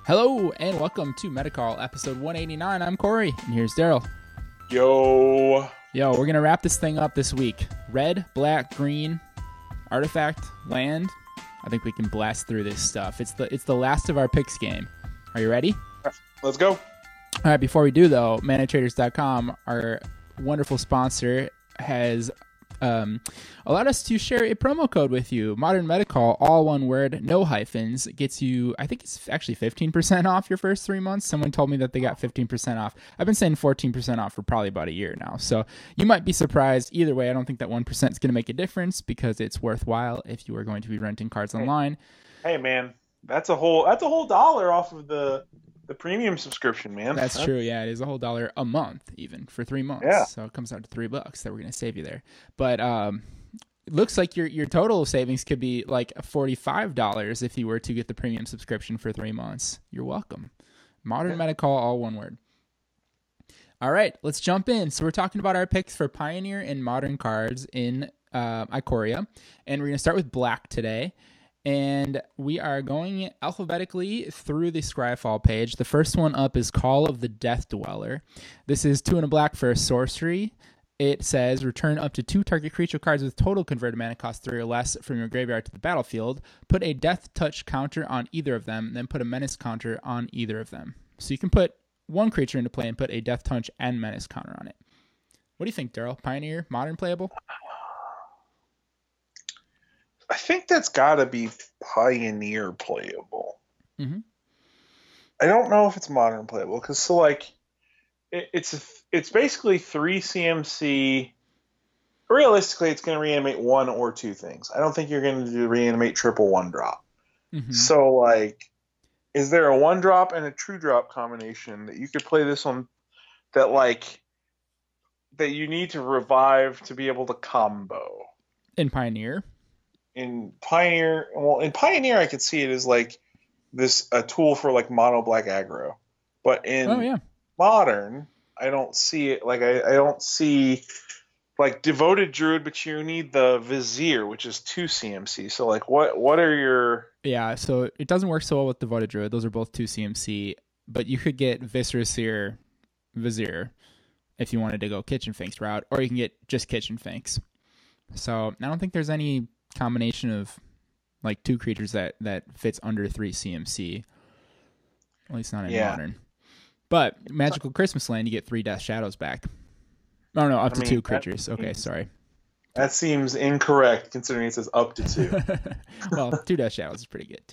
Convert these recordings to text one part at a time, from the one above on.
Hello and welcome to Metacall episode 189. I'm Corey and here's Daryl. Yo, we're gonna wrap this thing up this week. Red, black, green, artifact, land. I think we can blast through this stuff. It's the last of our picks game. Are you ready? let's go. All right. Before we do though, manatraders.com, our wonderful sponsor, has allowed us to share a promo code with you. Modern Metacall, all one word, no hyphens, gets you, I think it's actually 15% off your first 3 months. Someone told me that they got 15% off. I've been saying 14% off for probably about a year now. So you might be surprised. Either way, I don't think that 1% is going to make a difference because it's worthwhile if you are going to be renting cards online. Hey man, that's a whole $1 off of the premium subscription, man. That's true. Yeah, it is a whole $1 a month, even for 3 months. Yeah. So it comes out to $3 that we're going to save you there. But it looks like your total savings could be like $45 if you were to get the premium subscription for 3 months. You're welcome. Modern Metacall, all one word. All right, let's jump in. So we're talking about our picks for Pioneer and Modern cards in Ikoria, and we're going to start with black today. And we are going alphabetically through the Scryfall page. The first one up is Call of the Death Dweller. This is 2 and a black for a sorcery. It says return up to 2 target creature cards with total converted mana cost 3 or less from your graveyard to the battlefield. Put a death touch counter on either of them, then put a menace counter on either of them. So you can put one creature into play and put a death touch and menace counter on it. What do you think, Daryl? Pioneer, Modern playable? I think that's got to be Pioneer playable. Mm-hmm. I don't know if it's Modern playable because it's basically 3 CMC. Realistically, it's going to reanimate 1 or 2 things. I don't think you're going to reanimate triple 1-drop. Mm-hmm. So, is there a 1-drop and a true drop combination that you could play this on that you need to revive to be able to combo? In Pioneer? In Pioneer, I could see it as a tool for mono black aggro, but in Modern, I don't see it. I don't see Devoted Druid, but you need the Vizier, which is 2 CMC. So what are your? Yeah, so it doesn't work so well with Devoted Druid. Those are both 2 CMC, but you could get Viscera Vizier if you wanted to go Kitchen Finks route, or you can get just Kitchen Finks. So I don't think there's any combination of 2 creatures that fits under 3 CMC, at least not in Modern. But Magical Christmas Land, you get 3 Death Shadows back. Oh no, up to 2 creatures. Okay, sorry. That seems incorrect considering it says up to 2. Well, 2 Death Shadows is pretty good too.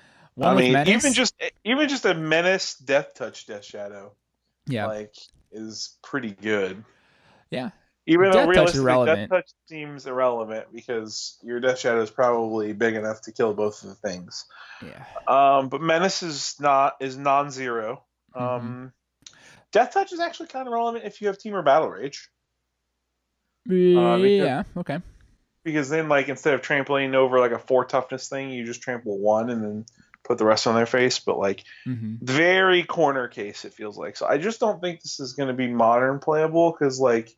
Even just a Menace Death Touch Death Shadow, is pretty good. Yeah. Even though realistically, Death Touch seems irrelevant because your Death Shadow is probably big enough to kill both of the things. Yeah. But Menace is non-zero. Mm-hmm. Death Touch is actually kind of relevant if you have Temur Battle Rage. Okay. Because then, instead of trampling over a 4 toughness thing, you just trample 1 and then put the rest on their face. But very corner case, it feels like. So I just don't think this is going to be Modern playable because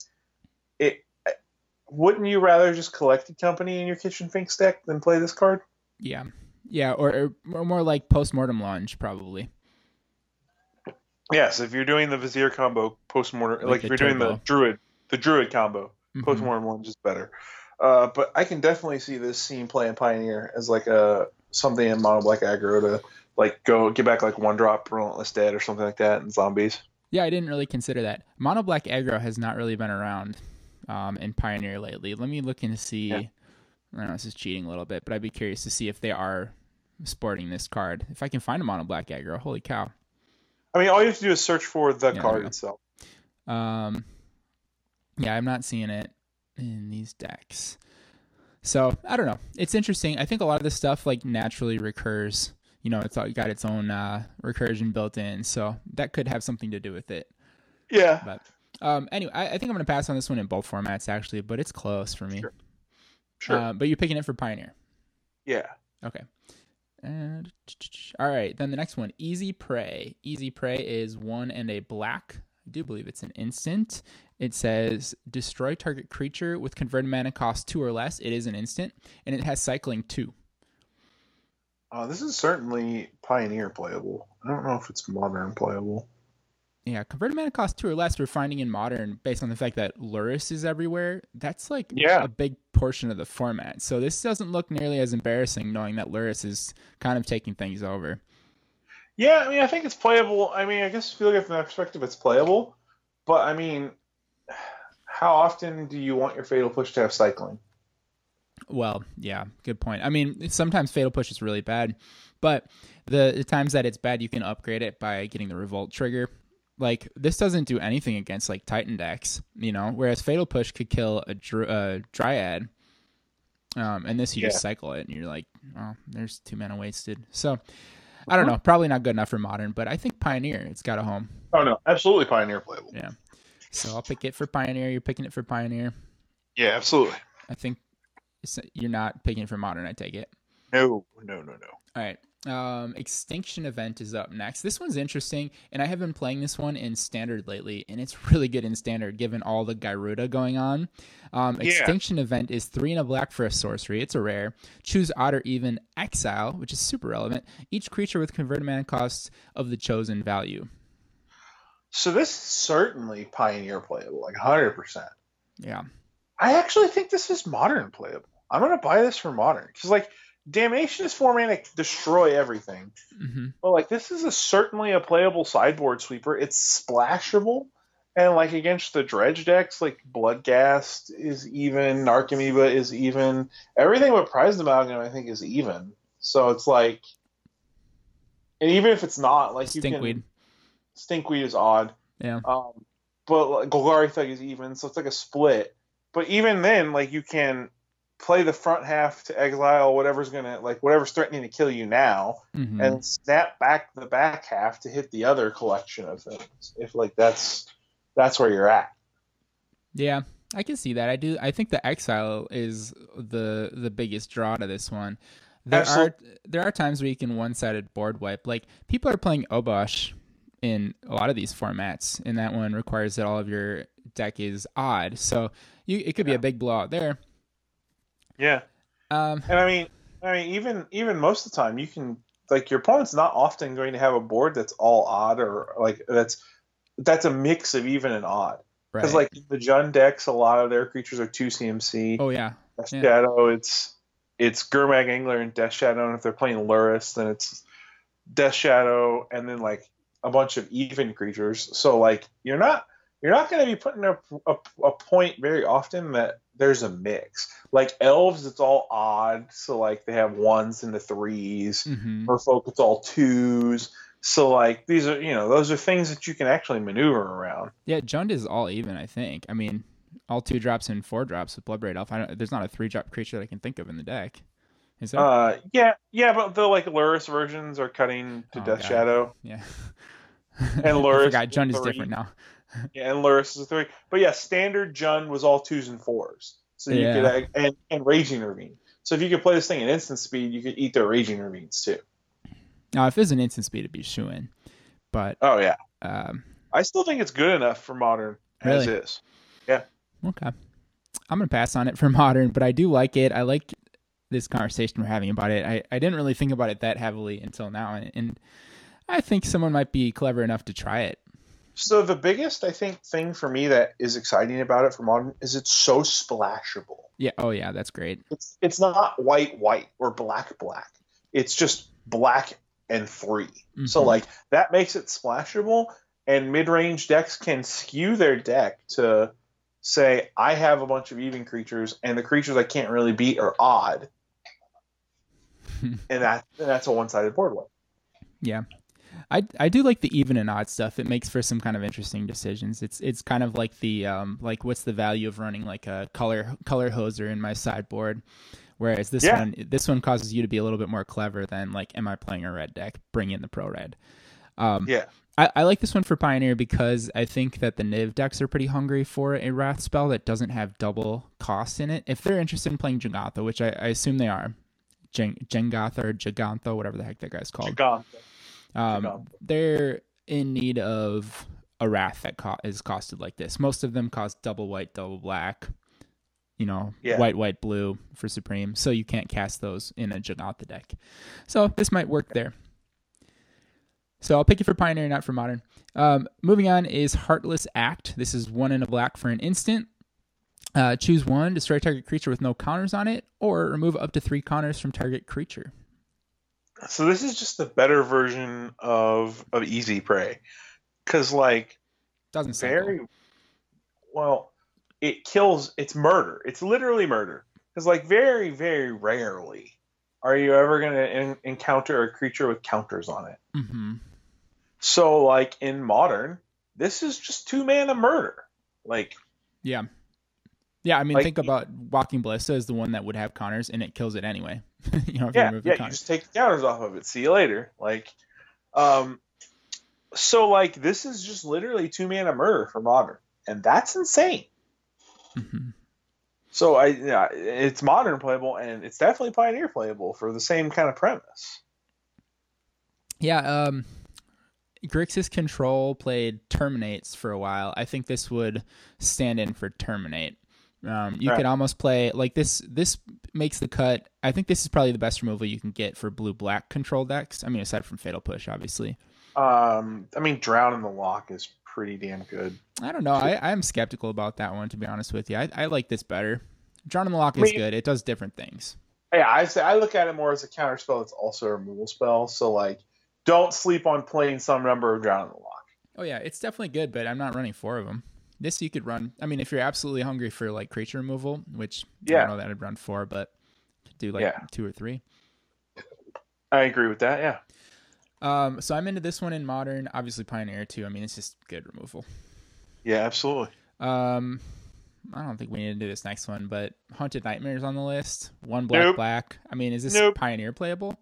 wouldn't you rather just Collected Company in your Kitchen Finks deck than play this card? Yeah, or more like Postmortem Lunge, probably. Yes, if you're doing the Vizier combo, Postmortem, if you're doing the Druid combo, Postmortem Lunge is better. But I can definitely see this scene playing Pioneer as something in mono black aggro to go get back 1-drop Relentless Dead or something like that in zombies. Yeah, I didn't really consider that. Mono black aggro has not really been around in Pioneer lately. Let me look and see. Yeah. I don't know, this is cheating a little bit, but I'd be curious to see if they are sporting this card. If I can find a mono black aggro, holy cow. I mean, all you have to do is search for the card itself. Yeah, I'm not seeing it in these decks. So, I don't know. It's interesting. I think a lot of this stuff naturally recurs. It's got its own recursion built in, so that could have something to do with it. Yeah. But anyway, I think I'm going to pass on this one in both formats, actually, but it's close for me. Sure. But you're picking it for Pioneer. Yeah. Okay. And all right, then the next one, Easy Prey. Easy Prey is 1 and a black. I do believe it's an instant. It says destroy target creature with converted mana cost 2 or less. It is an instant, and it has cycling 2. This is certainly Pioneer playable. I don't know if it's Modern playable. Yeah, converted mana cost 2 or less we're finding in Modern based on the fact that Lurrus is everywhere. That's like a big portion of the format. So this doesn't look nearly as embarrassing knowing that Lurrus is kind of taking things over. Yeah, I mean, I think it's playable. I mean, I guess if you look at it from that perspective, it's playable. But, I mean, how often do you want your Fatal Push to have cycling? Well, yeah, good point. I mean, sometimes Fatal Push is really bad, but the times that it's bad, you can upgrade it by getting the Revolt trigger. Like, this doesn't do anything against, like, Titan decks, you know? Whereas Fatal Push could kill a Dryad, and this you just cycle it, and you're like, oh, there's 2 mana wasted. So, I don't know. Probably not good enough for Modern, but I think Pioneer, it's got a home. Oh, no. Absolutely Pioneer playable. Yeah. So, I'll pick it for Pioneer. You're picking it for Pioneer. Yeah, absolutely. I think you're not picking it for Modern, I take it. No. All right. Extinction Event is up next. This one's interesting, and I have been playing this one in Standard lately, and it's really good in Standard given all the Gyruda going on. Extinction Event is 3 and a black for a sorcery. It's a rare. Choose odd or even exile, which is super relevant. Each creature with converted mana costs of the chosen value. So this is certainly Pioneer playable, like 100%. Yeah. I actually think this is Modern playable. I'm going to buy this for Modern, because, like, Damnation is 4 mana, destroy everything. Mm-hmm. But, like, this is certainly a playable sideboard sweeper. It's splashable. And, like, against the Dredge decks, like, Bloodghast is even, Narcomoeba is even. Everything but Prized Amalgam, I think, is even. So it's like... And even if it's not, like, you Stinkweed. Stinkweed is odd. Yeah. But like, Golgari Thug is even, so it's like a split. But even then, like, you can play the front half to exile whatever's threatening to kill you now, and snap back the back half to hit the other collection of things. If, like, that's where you're at. Yeah, I can see that. I think the exile is the biggest draw to this one. There are times where you can one-sided board wipe. Like, people are playing Obosh in a lot of these formats, and that one requires that all of your deck is odd. So it could be a big blowout there. Yeah. And I mean, even most of the time, you can, like, your opponent's not often going to have a board that's all odd, or like that's a mix of even and odd. Because like the Jund decks, a lot of their creatures are 2 CMC. Oh yeah. Death Shadow, it's Gurmag Angler and Death Shadow, and if they're playing Lurrus, then it's Death Shadow, and then like a bunch of even creatures. So like you're not going to be putting up a point very often that there's a mix. Like Elves, it's all odd. So like they have 1s and the 3s. Merfolk, it's all 2s. So like these are, those are things that you can actually maneuver around. Yeah, Jund is all even, I think. I mean, all 2-drops and 4-drops with Bloodbraid Elf. There's not a 3-drop creature that I can think of in the deck. Is there? Yeah, but the like Lurrus versions are cutting to Death Shadow. Yeah. And Lurrus, I forgot Jund is different now. Yeah, and Lurrus is a 3. But yeah, standard Jund was all 2s and 4s. So you could and Raging Ravine. So if you could play this thing at instant speed, you could eat their Raging Ravines too. Now, if it's an instant speed, it'd be shoo-in. But I still think it's good enough for Modern as is. Yeah. Okay. I'm gonna pass on it for Modern, but I do like it. I like this conversation we're having about it. I didn't really think about it that heavily until now, and I think someone might be clever enough to try it. So the biggest, I think, thing for me that is exciting about it for Modern is it's so splashable. Yeah. Oh yeah, that's great. It's not white or black. It's just black and 3. So like that makes it splashable, and mid-range decks can skew their deck to say, I have a bunch of even creatures, and the creatures I can't really beat are odd. and that's a one-sided board wipe. Yeah. I do like the even and odd stuff. It makes for some kind of interesting decisions. It's kind of like the like what's the value of running like a color hoser in my sideboard, whereas this one causes you to be a little bit more clever than like, am I playing a red deck? Bring in the pro red. I like this one for Pioneer because I think that the Niv decks are pretty hungry for a Wrath spell that doesn't have double cost in it. If they're interested in playing Jegantha, which I assume they are, Jengantha or Jegantha, whatever the heck that guy's called. They're in need of a Wrath that is costed like this. Most of them cost double white, double black. white, blue for Supreme, so you can't cast those in a Jegantha deck. So this might work there. So I'll pick it for Pioneer, not for Modern. Moving on is Heartless Act. This is 1 and a black for an instant. Choose 1, destroy target creature with no counters on it, or remove up to 3 counters from target creature. So this is just a better version of Easy Prey. Because, like, doesn't very well, it kills, it's murder. It's literally murder. Because, like, very, very rarely are you ever going to encounter a creature with counters on it. Mm-hmm. So, like, in Modern, this is just 2-mana murder. Like, yeah. Yeah, I mean, like, think about Walking Ballista is the one that would have counters, and it kills it anyway. You just take the counters off of it. See you later. Like, so, like, this is just literally 2-mana murder for Modern, and that's insane. Mm-hmm. So, it's Modern playable, and it's definitely Pioneer playable for the same kind of premise. Yeah, Grixis Control played Terminates for a while. I think this would stand in for Terminate. You could almost play like this. This makes the cut. I think this is probably the best removal you can get for blue-black control decks. I mean, aside from Fatal Push, obviously. I mean, Drown in the Loch is pretty damn good. I don't know. I'm skeptical about that one, to be honest with you. I like this better. Drown in the Loch is good. It does different things. Yeah, I look at it more as a counter spell. It's also a removal spell. So, like, don't sleep on playing some number of Drown in the Loch. Oh yeah, it's definitely good, but I'm not running 4 of them. This you could run. I mean, if you're absolutely hungry for like creature removal, which I don't know that I'd run 4, but do like 2 or 3. I agree with that. Yeah. So I'm into this one in Modern. Obviously Pioneer too. I mean, it's just good removal. Yeah, absolutely. I don't think we need to do this next one, but Haunted Nightmares on the list. 1 black. I mean, is this Pioneer playable?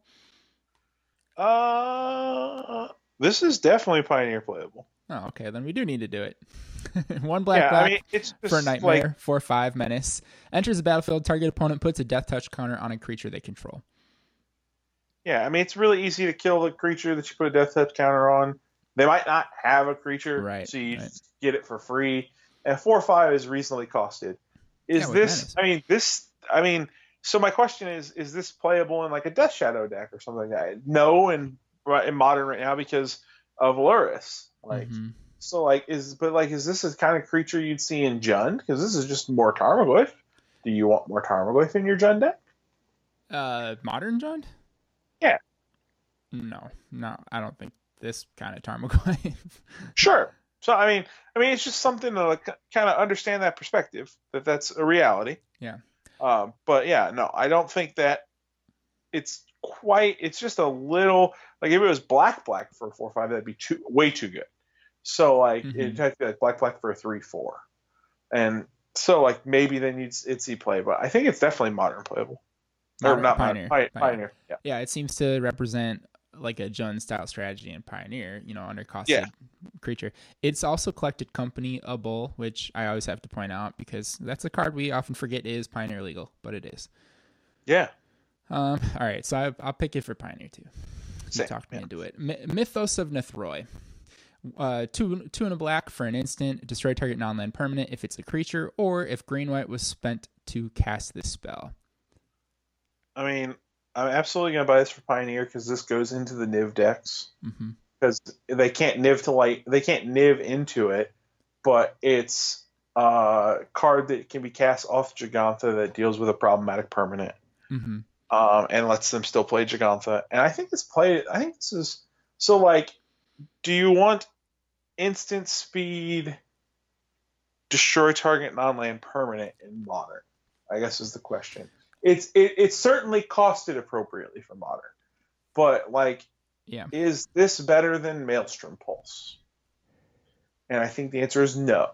This is definitely Pioneer playable. Oh, okay. Then we do need to do it. 1 black I mean, it's just for Nightmare, 4/5 menace. Enters the battlefield, target opponent puts a death touch counter on a creature they control. Yeah, I mean, it's really easy to kill the creature that you put a death touch counter on. They might not have a creature, right, so you just get it for free. And 4/5 is reasonably costed. Is this? Menace. So my question is this playable in like a Death Shadow deck or something like that? No, in Modern right now because of Lurrus. Like, so like is this a kind of creature you'd see in Jund? Because this is just more Tarmogoyf. Do you want more Tarmogoyf in your Jund deck? Modern Jund? Yeah. No, I don't think this kind of Tarmogoyf. Sure. So I mean, it's just something to like, kind of understand that perspective that that's a reality. Yeah. But yeah, no, I don't think that it's quite. It's just a little like if it was black for 4/5, that'd be way too good. So like it'd have to be like black for a 3/4, and so like maybe then you'd see play, but I think it's definitely Modern playable. Or not Pioneer. Pioneer. Yeah. Yeah, it seems to represent like a Jund style strategy in Pioneer, undercosted creature. It's also collected Company a Bull, which I always have to point out because that's a card we often forget is Pioneer legal, but it is. Yeah. All right, so I'll pick it for Pioneer too. You talked me into it. Mythos of Nethroi. 2 and a black for an instant. Destroy target non-land permanent if it's a creature, or if green-white was spent to cast this spell. I mean, I'm absolutely going to buy this for Pioneer because this goes into the Niv decks. Because they can't Niv into it, but it's a card that can be cast off Jegantha that deals with a problematic permanent. And lets them still play Jegantha. And I think this is so like, do you want instant speed destroy target non-land permanent in Modern? I guess is the question. It's certainly costed appropriately for Modern, but like, is this better than Maelstrom Pulse? And I think the answer is no.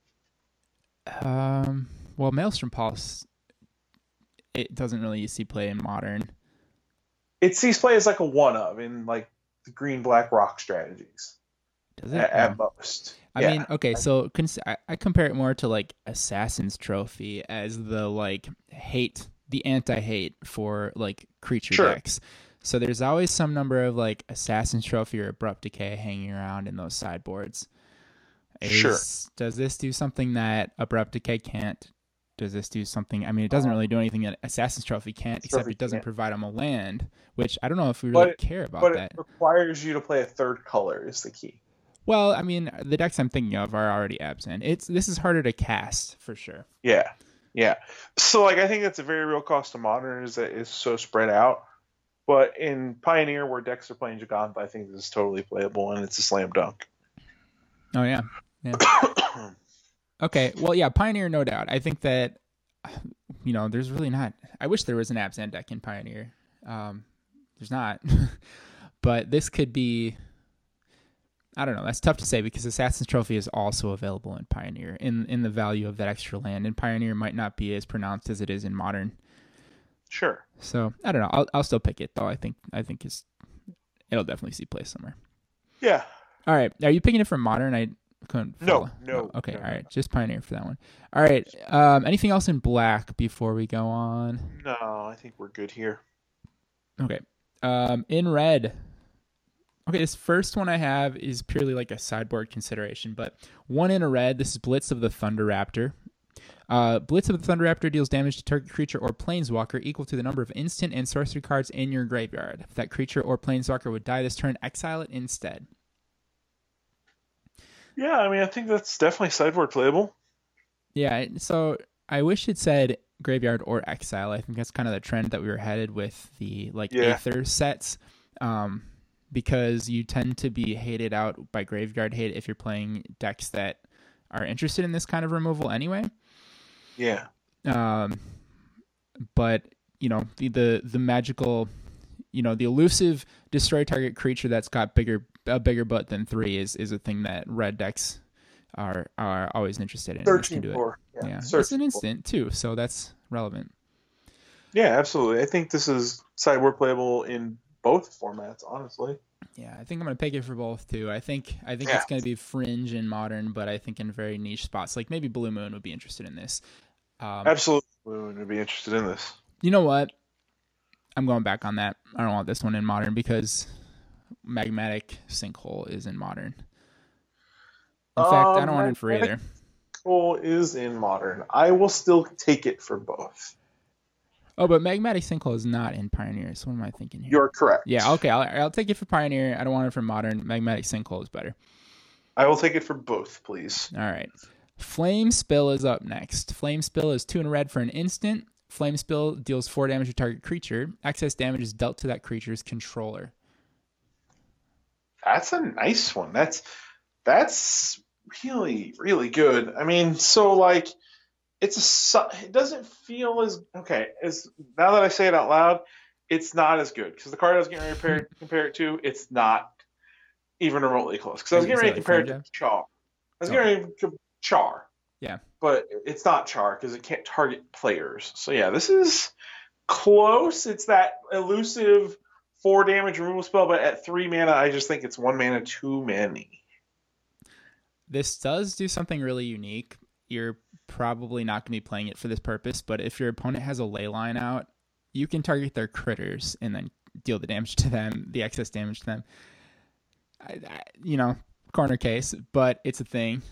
Well, Maelstrom Pulse, it doesn't really see play in Modern. It sees play as like a one of in like the green-black rock strategies. Does it? At most. I mean, okay, so I compare it more to like Assassin's Trophy as the like the anti-hate for like creature decks. So there's always some number of like Assassin's Trophy or Abrupt Decay hanging around in those sideboards. Does this do something that Abrupt Decay can't does this do something? I mean, it doesn't really do anything that Assassin's Trophy can't, except it doesn't provide them a land, which I don't know if we really care about that. But it requires you to play a third color is the key. Well, I mean, the decks I'm thinking of are already Abzan. This is harder to cast for sure. Yeah. So like I think that's a very real cost to Modern is that it's so spread out. But in Pioneer, where decks are playing Gigant, I think this is totally playable and it's a slam dunk. Oh yeah. Okay, well, yeah, Pioneer, no doubt. I think that, there's really not. I wish there was an Abzan deck in Pioneer. There's not. But this could be, I don't know. That's tough to say because Assassin's Trophy is also available in Pioneer. In the value of that extra land, in Pioneer might not be as pronounced as it is in Modern. Sure. So I don't know. I'll still pick it though. I think it'll definitely see play somewhere. Yeah. All right. Are you picking it from Modern? I couldn't follow. No. Okay, all right. Just Pioneer for that one. All right. Anything else in black before we go on? No, I think we're good here. Okay. In red. Okay, this first one I have is purely like a sideboard consideration, but one in a red. This is Blitz of the Thunder Raptor. Blitz of the Thunder Raptor deals damage to target creature or planeswalker equal to the number of instant and sorcery cards in your graveyard. If that creature or planeswalker would die this turn, exile it instead. Yeah, I mean, I think that's definitely sideboard playable. Yeah, so I wish it said graveyard or exile. I think that's kind of the trend that we were headed with the Aether sets, because you tend to be hated out by graveyard hate if you're playing decks that are interested in this kind of removal anyway. Yeah. But the magical, the elusive destroy target creature that's got a bigger butt than 3 is a thing that red decks are always interested in. Searching for. Yeah. It's an instant too, so that's relevant. Yeah, absolutely. I think this is sideboard playable in both formats, honestly. Yeah, I think I'm going to pick it for both too. I think it's going to be fringe in Modern, but I think in very niche spots, like maybe Blue Moon would be interested in this. Absolutely, Blue Moon would be interested in this. You know what? I'm going back on that. I don't want this one in Modern because Magmatic Sinkhole is in Modern. In fact, I don't want it for either. Sinkhole is in Modern. I will still take it for both. Oh, but Magmatic Sinkhole is not in Pioneer. So what am I thinking here? You're correct. Yeah, okay. I'll take it for Pioneer. I don't want it for Modern. Magmatic Sinkhole is better. I will take it for both, please. All right. Flame Spill is up next. Flame Spill is 2 in red for an instant. Flame Spill deals 4 damage to target creature. Excess damage is dealt to that creature's controller. That's a nice one. That's really, really good. I mean, so like it doesn't feel as okay as now that I say it out loud, it's not as good because the card I was getting ready to compare it to, it's not even remotely close. Because I was getting ready to compare it to Char. I was getting ready to Char. Yeah. But it's not Char because it can't target players. So yeah, this is close. It's that elusive 4 damage removal spell, but at 3 mana, I just think it's 1 mana too many. This does do something really unique. You're probably not going to be playing it for this purpose, but if your opponent has a ley line out, you can target their critters and then deal the damage to them, the excess damage to them. Corner case, but it's a thing.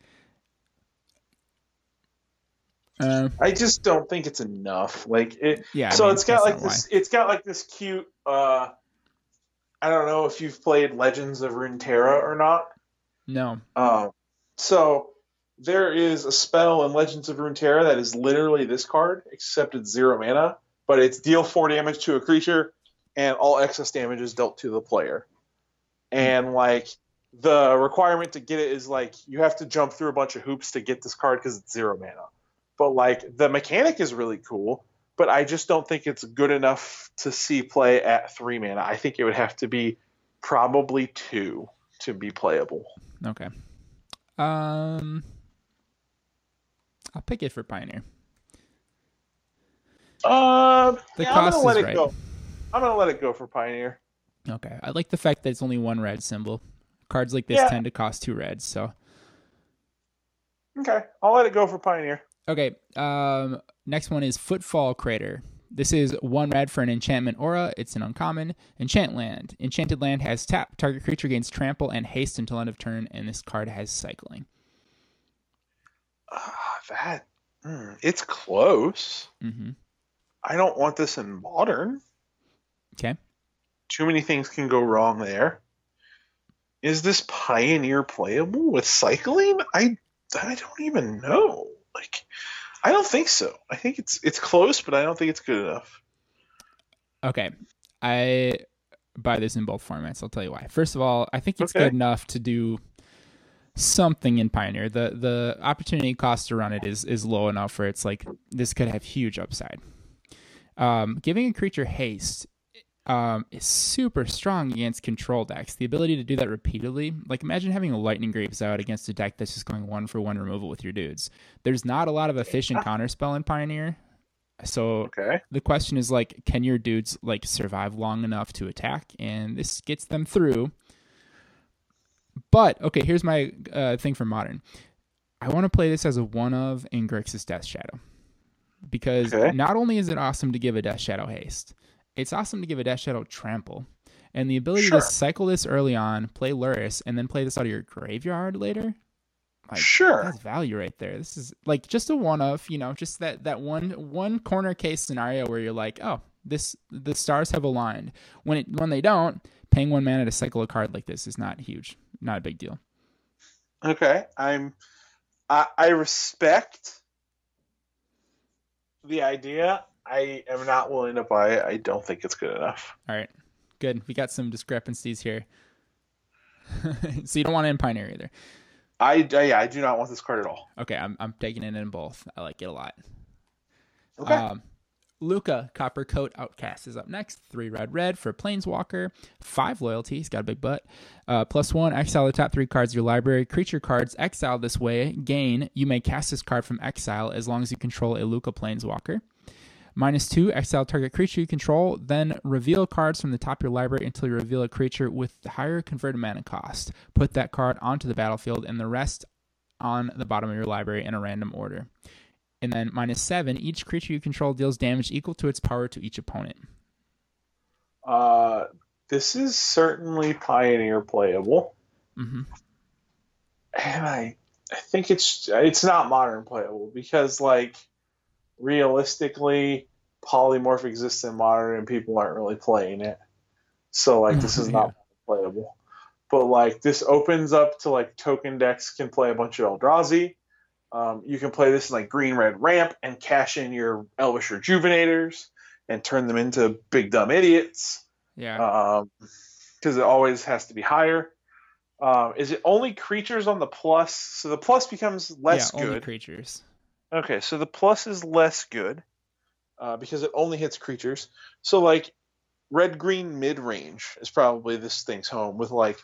I just don't think it's enough. Like it. Yeah. So it's got like this. It's got like this cute. I don't know if you've played Legends of Runeterra or not. No. So there is a spell in Legends of Runeterra that is literally this card, except it's 0 mana, but it's deal 4 damage to a creature, and all excess damage is dealt to the player. And like the requirement to get it is like you have to jump through a bunch of hoops to get this card because it's 0 mana. But like the mechanic is really cool, but I just don't think it's good enough to see play at 3 mana. I think it would have to be probably 2 to be playable. Okay. I'll pick it for Pioneer. The cost is right. I'm gonna let it go for Pioneer. Okay. I like the fact that it's only 1 red symbol. Cards like this tend to cost 2 reds, so. Okay, I'll let it go for Pioneer. Okay, next one is Footfall Crater. This is 1 red for an enchantment aura. It's an uncommon. Enchant land. Enchanted land has tap. Target creature gains trample and haste until end of turn, and this card has cycling. It's close. Mm-hmm. I don't want this in Modern. Okay. Too many things can go wrong there. Is this Pioneer playable with cycling? I don't even know. Like, I don't think so. I think it's close, but I don't think it's good enough. Okay. I buy this in both formats. I'll tell you why. First of all, I think it's good enough to do something in Pioneer. The opportunity cost to run it is low enough where it's like this could have huge upside. Giving a creature haste is super strong against control decks. The ability to do that repeatedly, like imagine having a Lightning Greaves out against a deck that's just going 1-for-1 removal with your dudes. There's not a lot of efficient counterspell in Pioneer. So the question is like, can your dudes like survive long enough to attack? And this gets them through. But okay, here's my thing for Modern. I want to play this as a one of in Grixis Death Shadow. Because not only is it awesome to give a Death Shadow haste, it's awesome to give a Death Shadow trample. And the ability to cycle this early on, play Lurrus, and then play this out of your graveyard later. Like, that's value right there. This is like just a one of, just that one corner case scenario where you're like, oh, the stars have aligned. When they don't, paying 1 mana to cycle a card like this is not huge, not a big deal. Okay, I respect the idea. I am not willing to buy it. I don't think it's good enough. All right, good. We got some discrepancies here. So you don't want it in Pioneer either. I do not want this card at all. Okay, I'm taking it in both. I like it a lot. Okay. Luca, Coppercoat Outcast is up next. 3 red for Planeswalker. 5 loyalty. He's got a big butt. +1, exile the top 3 cards of your library. Creature cards exiled this way gain. You may cast this card from exile as long as you control a Luca Planeswalker. -2, exile target creature you control, then reveal cards from the top of your library until you reveal a creature with higher converted mana cost. Put that card onto the battlefield and the rest on the bottom of your library in a random order. And then -7, each creature you control deals damage equal to its power to each opponent. This is certainly Pioneer playable. Mm-hmm. And I think it's not Modern playable because, like, realistically, Polymorph exists in Modern and people aren't really playing it. So, like, this is not playable. But, like, this opens up to, like, token decks can play a bunch of Eldrazi. You can play this in, like, green-red ramp and cash in your Elvish Rejuvenators and turn them into big dumb idiots. Yeah. Because it always has to be higher. Is it only creatures on the plus? So the plus becomes less good. Only creatures. Okay, so the plus is less good because it only hits creatures. So, like, red-green mid-range is probably this thing's home with, like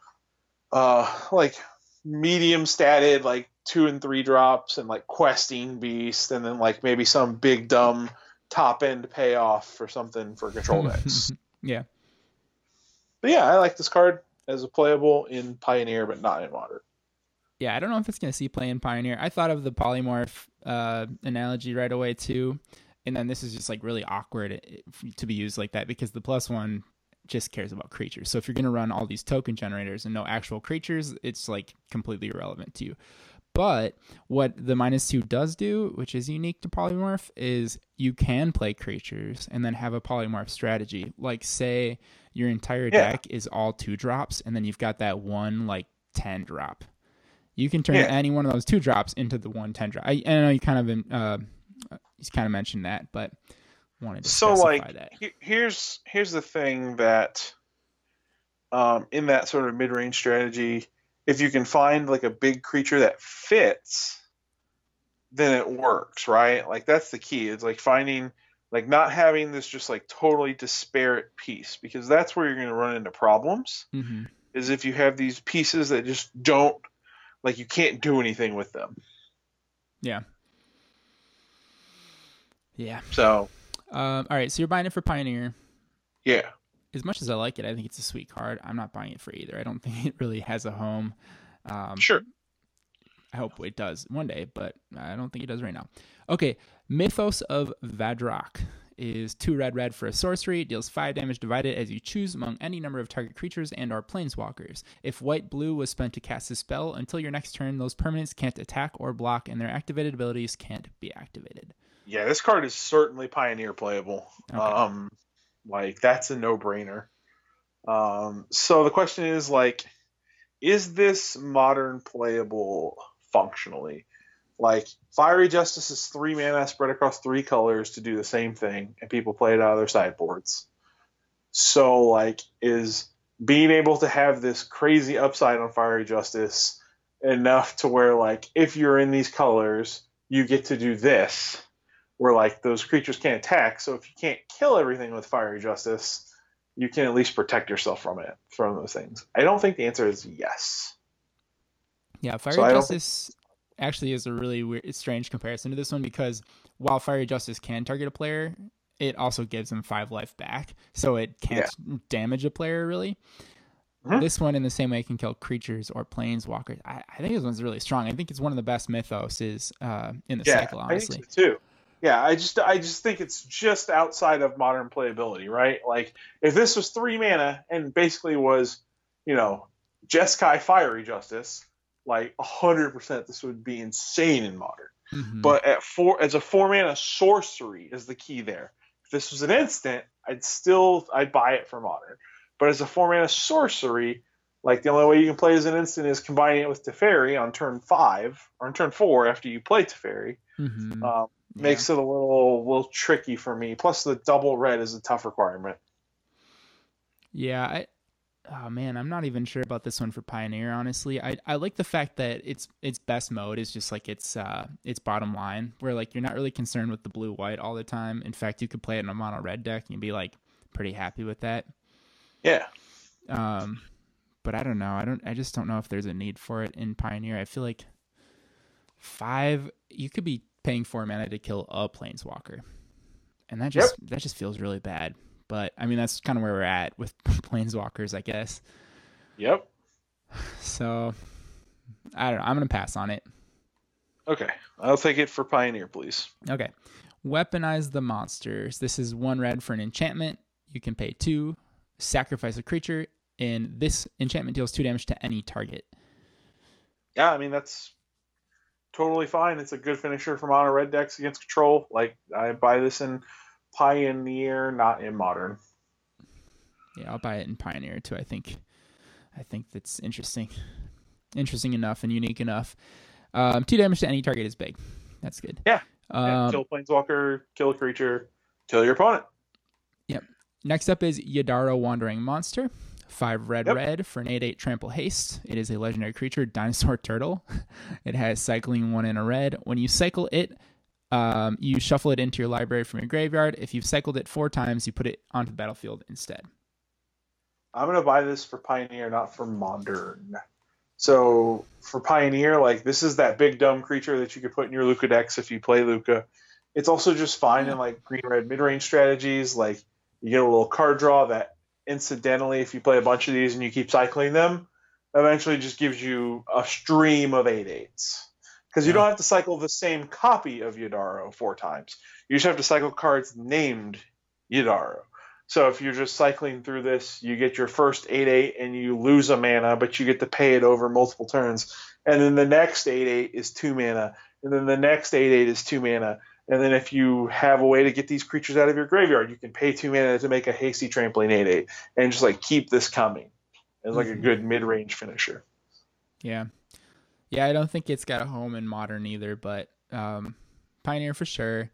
medium statted, like, 2 and 3 drops and, like, Questing Beast and then, like, maybe some big dumb top-end payoff for something for control decks. Yeah. But yeah, I like this card as a playable in Pioneer, but not in Modern. Yeah, I don't know if it's going to see play in Pioneer. I thought of the Polymorph analogy right away, too. And then this is just, like, really awkward to be used like that because the +1 just cares about creatures. So if you're going to run all these token generators and no actual creatures, it's, like, completely irrelevant to you. But what the -2 does do, which is unique to Polymorph, is you can play creatures and then have a Polymorph strategy. Like, say your entire deck is all 2 drops, and then you've got that one, like, 10 drop. You can turn any one of those 2 drops into the 1 10 drop. I know you kind of mentioned that, but wanted to specify that. Here's the thing that in that sort of mid-range strategy, if you can find, like, a big creature that fits, then it works, right? Like, that's the key. It's like finding, like, not having this just, like, totally disparate piece, because that's where you're going to run into problems. Mm-hmm. Is if you have these pieces that just don't, like, you can't do anything with them. Yeah. So all right, so you're buying it for Pioneer. Yeah. As much as I like it, I think it's a sweet card. I'm not buying it for either. I don't think it really has a home. Sure. I hope it does one day, but I don't think it does right now. Okay, Mythos of Vadrak is 2 red for a sorcery. It deals 5 damage divided as you choose among any number of target creatures and or planeswalkers. If white-blue was spent to cast a spell, until your next turn, those permanents can't attack or block, and their activated abilities can't be activated. Yeah, this card is certainly Pioneer playable. Okay. Like, that's a no-brainer. So the question is, like, is this Modern playable functionally? Like, Fiery Justice is 3 mana spread across 3 colors to do the same thing, and people play it out of their sideboards. So, like, is being able to have this crazy upside on Fiery Justice enough to where, like, if you're in these colors, you get to do this, where, like, those creatures can't attack. So if you can't kill everything with Fiery Justice, you can at least protect yourself from those things. I don't think the answer is yes. Yeah, Fiery Justice actually is a really weird, strange comparison to this one, because while Fiery Justice can target a player, it also gives them 5 life back, so it can't damage a player really. Mm-hmm. This one, in the same way, can kill creatures or planeswalkers. I think this one's really strong. I think it's one of the best mythoses in the cycle, honestly. I think so too. Yeah, I just think it's just outside of Modern playability, right? Like, if this was 3 mana and basically was, Jeskai Fiery Justice, like 100% this would be insane in Modern. Mm-hmm. But as a 4 mana sorcery is the key there. If this was an instant, I'd buy it for Modern. But as a 4 mana sorcery, like, the only way you can play as an instant is combining it with Teferi on turn 5 or on turn 4 after you play Teferi. Mm-hmm. Makes it a little tricky for me. Plus, the double red is a tough requirement. Yeah, I'm not even sure about this one for Pioneer, honestly. I like the fact that its best mode is just like its bottom line, where, like, you're not really concerned with the blue-white all the time. In fact, you could play it in a mono-red deck and be, like, pretty happy with that. Yeah. But I don't know. I just don't know if there's a need for it in Pioneer. I feel like 5, you could be paying 4 mana to kill a planeswalker, and that just feels really bad. But I mean, that's kind of where we're at with planeswalkers, I guess. Yep. So I don't know. I'm gonna pass on it. Okay, I'll take it for Pioneer, please. Okay. Weaponize the monsters. This is 1 red for an enchantment. You can pay 2, sacrifice a creature, and this enchantment deals 2 damage to any target. Yeah, I mean, that's totally fine. It's a good finisher for mono red decks against control. Like, I buy this in Pioneer, not in Modern. Yeah, I'll buy it in Pioneer too. I think that's interesting enough and unique enough. 2 damage to any target is big. That's good. Yeah. Kill planeswalker, kill a creature, kill your opponent. Yep. Next up is Yadaro Wandering Monster. 5 red for an 8/8 trample haste. It is a legendary creature, dinosaur turtle. It has cycling 1 in a red. When you cycle it, you shuffle it into your library from your graveyard. If you've cycled it 4 times, you put it onto the battlefield instead. I'm going to buy this for Pioneer, not for Modern. So for Pioneer, like, this is that big dumb creature that you could put in your Luca decks if you play Luca. It's also just fine in, like, green-red mid-range strategies. Like, you get a little card draw that incidentally, if you play a bunch of these and you keep cycling them, eventually just gives you a stream of 8/8s. Because you don't have to cycle the same copy of Yadaro 4 times. You just have to cycle cards named Yadaro. So if you're just cycling through this, you get your first 8/8 and you lose a mana, but you get to pay it over multiple turns. And then the next 8/8 is 2 mana. And then the next 8/8 is 2 mana. And then if you have a way to get these creatures out of your graveyard, you can pay 2 mana to make a hasty trampling 8/8 and just, like, keep this coming. It's like a good mid-range finisher. Yeah. Yeah, I don't think it's got a home in Modern either, but Pioneer for sure.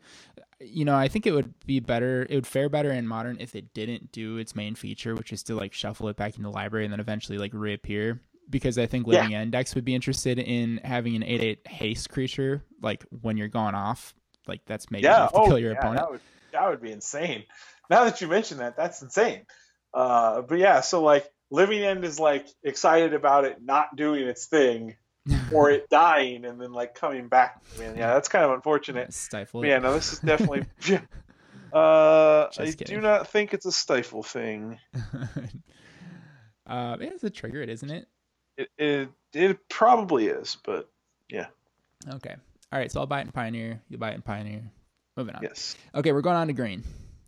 I think it would be better. It would fare better in Modern if it didn't do its main feature, which is to, like, shuffle it back into the library and then eventually, like, reappear. Because I think Living End decks would be interested in having an 8/8 haste creature, like, when you're gone off. Like, that's maybe enough to kill your opponent. That would be insane. Now that you mention that, that's insane. But yeah, so, like, Living End is, like, excited about it not doing its thing, or it dying and then, like, coming back. I mean, yeah, that's kind of unfortunate. Stifle it. Yeah, no, this is definitely. I do not think it's a stifle thing. It's a trigger, isn't it? It probably is, but yeah. Okay. All right, so I'll buy it in Pioneer. You buy it in Pioneer. Moving on. Yes. Okay, we're going on to green.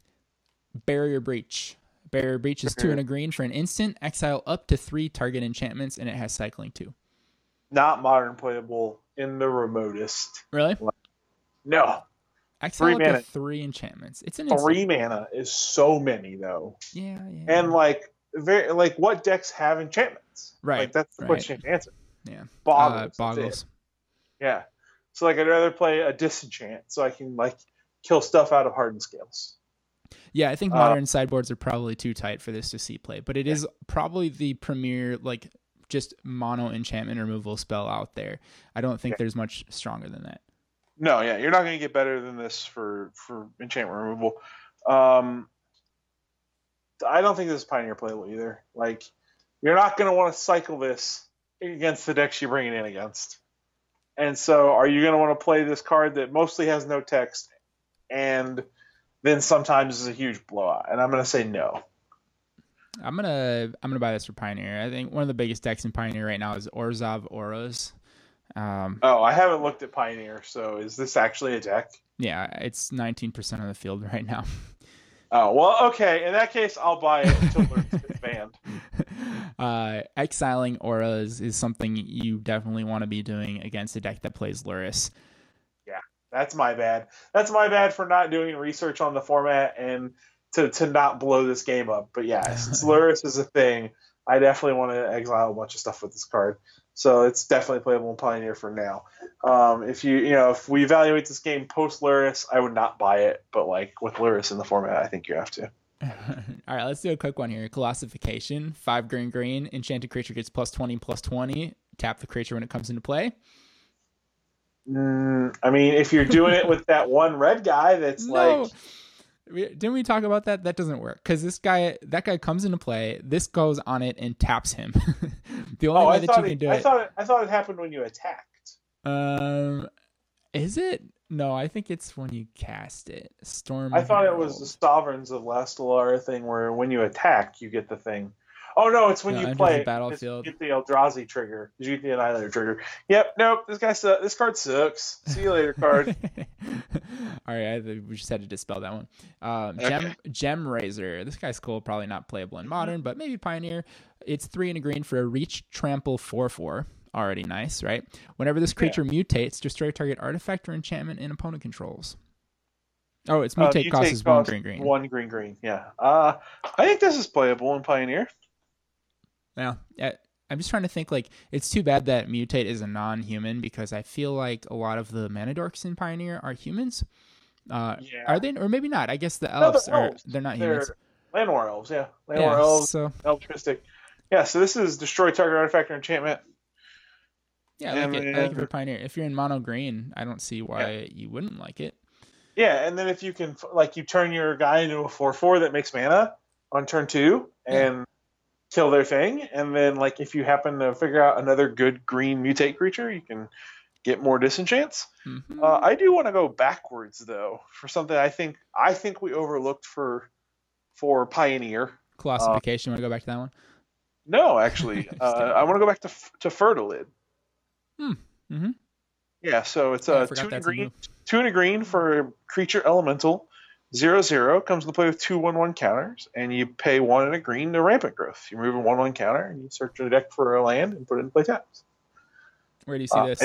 Barrier Breach. Barrier Breach is 2 and a green for an instant. Exile up to 3 target enchantments, and it has cycling 2. Not modern playable in the remotest. Really? No. Exile up to 3 enchantments. It's an 3 mana is so many though. Yeah. And what decks have enchantments? Right. Like that's the question to answer. Yeah. Boggles. Yeah. So like I'd rather play a disenchant so I can like kill stuff out of Hardened Scales. Yeah, I think modern sideboards are probably too tight for this to see play, but it is probably the premier like just mono enchantment removal spell out there. I don't think there's much stronger than that. No, yeah, you're not going to get better than this for enchantment removal. I don't think this is Pioneer playable either. Like, you're not going to want to cycle this against the decks you're bringing in against. And so, are you going to want to play this card that mostly has no text and then sometimes is a huge blowout? And I'm going to say no. I'm gonna buy this for Pioneer. I think one of the biggest decks in Pioneer right now is Orzhov Auras. I haven't looked at Pioneer, so is this actually a deck? Yeah, it's 19% of the field right now. Oh, well, okay. In that case, I'll buy it until it's banned. Exiling Auras is something you definitely want to be doing against a deck that plays Lurrus. Yeah, that's my bad. That's my bad for not doing research on the format and to not blow this game up. But yeah, since Lurrus is a thing, I definitely want to exile a bunch of stuff with this card. So it's definitely playable in Pioneer for now. If we evaluate this game post Lurrus, I would not buy it. But like with Lurrus in the format, I think you have to. All right, let's do a quick one here. Colossification, 5 green. Enchanted creature gets +20/+20. Tap the creature when it comes into play. I mean, if you're doing it with that one red guy, that's like. Didn't we talk about that? That doesn't work because that guy comes into play. This goes on it and taps him. The only way that you can do it. I thought it happened when you attacked. Is it? No, I think it's when you cast it. Storm. I thought it was the Sovereigns of Lastelar thing where when you attack, you get the thing. Oh no, it's when you play Battlefield. You get the Eldrazi trigger. You get the Annihilator trigger. Yep. Nope. This card sucks. See you later, card. All right, we just had to dispel that one. Gem Razor. This guy's cool. Probably not playable in Modern, but maybe Pioneer. It's 3 and a green for a Reach Trample 4/4. Already nice, right? Whenever this creature mutates, destroy target artifact or enchantment in opponent controls. Oh, its mutate costs 1 green. 1 green. Yeah. I think this is playable in Pioneer. Now, I'm just trying to think, like, it's too bad that Mutate is a non-human because I feel like a lot of the mana dorks in Pioneer are humans. Are they? Or maybe not. I guess the elves they're not humans. They're Llanowar elves, yeah. Llanowar elves, elf mystic. Yeah, so this is destroy target artifact or enchantment. Yeah, I like it for Pioneer. If you're in mono green, I don't see why you wouldn't like it. Yeah, and then if you can, like, you turn your guy into a 4/4 that makes mana on turn 2, and kill their thing, and then like if you happen to figure out another good green mutate creature, you can get more disenchants. Mm-hmm. I do want to go backwards though for something I think we overlooked for Pioneer. Colossification. Want to go back to that one? No, actually, I want to go back to Fertilid. Mm-hmm. Yeah, so it's 2 and a green for a creature elemental. 0/0 comes into play with 2 1/1 counters, and you pay 1 and a green to Rampant Growth. You remove a 1/1 counter, and you search your deck for a land and put it in play taps. Where do you see this?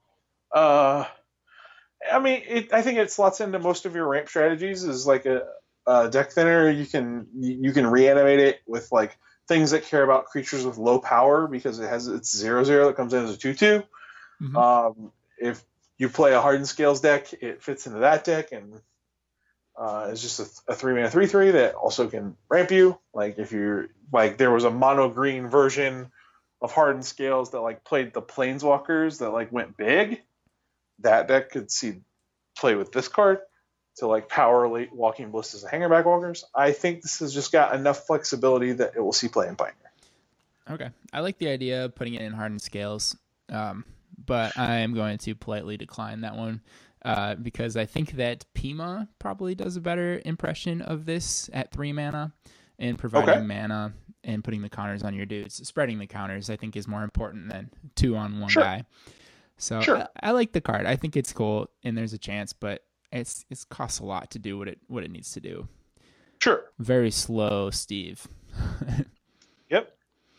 I think it slots into most of your ramp strategies as like a deck thinner. You can reanimate it with like things that care about creatures with low power because it's 0/0 that comes in as a 2/2. Mm-hmm. If you play a Hardened Scales deck, it fits into that deck and. It's just a 3-mana 3/3 that also can ramp you. Like if you're like there was a mono green version of Hardened Scales that like played the Planeswalkers that like went big. That deck could play with this card to like power late Walking Ballistas and Hangerback Walkers. I think this has just got enough flexibility that it will see play in Pioneer. Okay, I like the idea of putting it in Hardened Scales, but I am going to politely decline that one. Because I think that Pima probably does a better impression of this at 3 mana and providing mana and putting the counters on your dudes. Spreading the counters, I think, is more important than 2 on 1 guy. So I like the card. I think it's cool, and there's a chance, but it costs a lot to do what it needs to do. Sure. Very slow, Steve. Yep.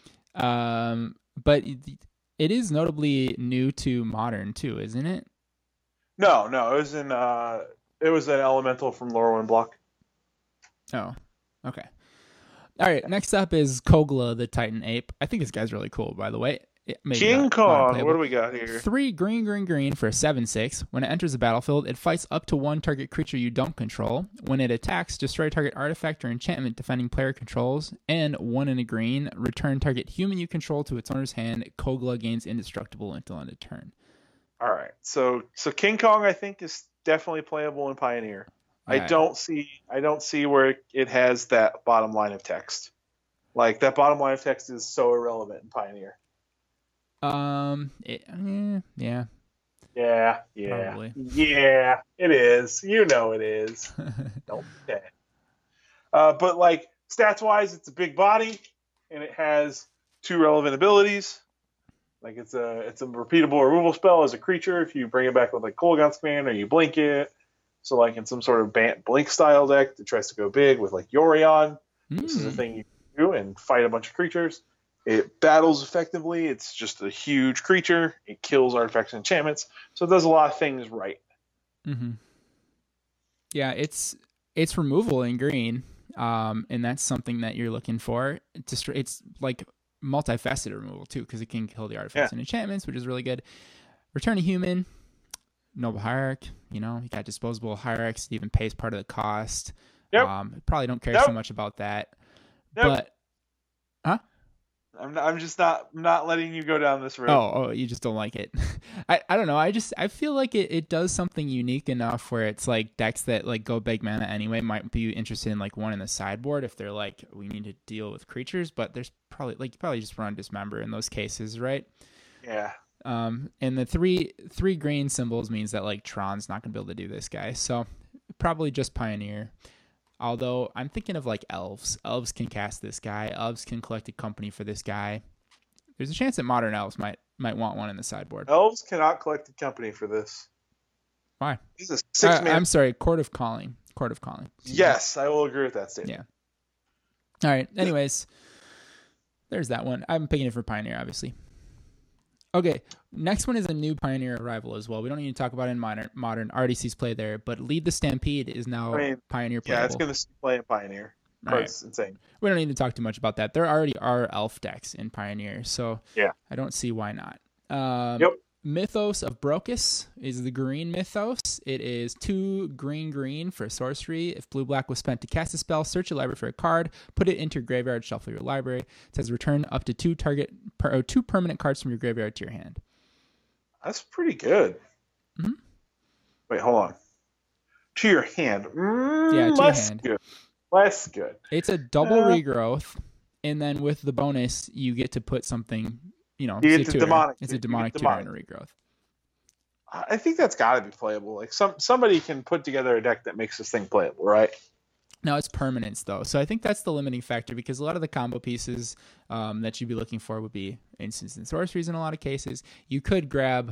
But it is notably new to Modern too, isn't it? No, it was an elemental from Lorwyn block. Oh, okay. All right, next up is Kogla the Titan Ape. I think this guy's really cool, by the way. King Kong, what do we got here? 3 green, green, green for 7/6. When it enters the battlefield, it fights up to 1 target creature you don't control. When it attacks, destroy target artifact or enchantment defending player controls. And 1 in a green, return target human you control to its owner's hand. Kogla gains indestructible until end of turn. All right, so King Kong I think is definitely playable in Pioneer. Right. I don't see where it has that bottom line of text. Like that bottom line of text is so irrelevant in Pioneer. Yeah. Probably. Yeah, it is. You know it is. Don't say. But like stats wise, it's a big body and it has 2 relevant abilities. Like it's a repeatable removal spell as a creature if you bring it back with like Kolaghan's Command or you blink it. So like in some sort of blink style deck that tries to go big with like Yorion, this is a thing you can do and fight a bunch of creatures. It battles effectively. It's just a huge creature. It kills artifacts and enchantments. So it does a lot of things right. Mm-hmm. Yeah, it's removal in green, and that's something that you're looking for. It's like multifaceted removal too, because it can kill the artifacts and enchantments, which is really good. Return a human, Noble Hierarch. You got disposable hierarchs. It even pays part of the cost. Yep. Probably don't care so much about that, but I'm just not letting you go down this road. Oh, you just don't like it. I don't know. I feel like it does something unique enough where it's like decks that like go big mana anyway might be interested in like one in the sideboard if they're like we need to deal with creatures, but there's probably like you probably just run Dismember in those cases, right? Yeah. And the three green symbols means that like Tron's not gonna be able to do this guy, so probably just Pioneer. Although I'm thinking of like Elves. Elves can cast this guy. Elves can collect a company for this guy. There's a chance that Modern Elves might want one in the sideboard. Elves cannot collect a company for this. Why? This is 6 mana. I'm sorry, Court of Calling. Yes, I will agree with that statement. Yeah. All right. Anyways, there's that one. I'm picking it for Pioneer, obviously. Okay, next one is a new Pioneer arrival as well. We don't need to talk about it in Modern. Already sees play there, but Lead the Stampede is now Pioneer playable. Yeah, it's going to play in Pioneer. It's insane. We don't need to talk too much about that. There already are Elf decks in Pioneer, so I don't see why not. Yep. Mythos of Brokus is the green Mythos. It is 2 green for sorcery. If blue-black was spent to cast a spell, search your library for a card, put it into your graveyard, shuffle your library. It says return up to 2 permanent cards from your graveyard to your hand. That's pretty good. Mm-hmm. Wait, hold on. To your hand. To your hand. Good. Less good. It's a double regrowth, and then with the bonus, you get to put something... it's a demonic tutor and a regrowth. I think that's got to be playable. Like somebody can put together a deck that makes this thing playable, right? No, it's permanence though, so I think that's the limiting factor because a lot of the combo pieces that you'd be looking for would be instants and sorceries in a lot of cases. You could grab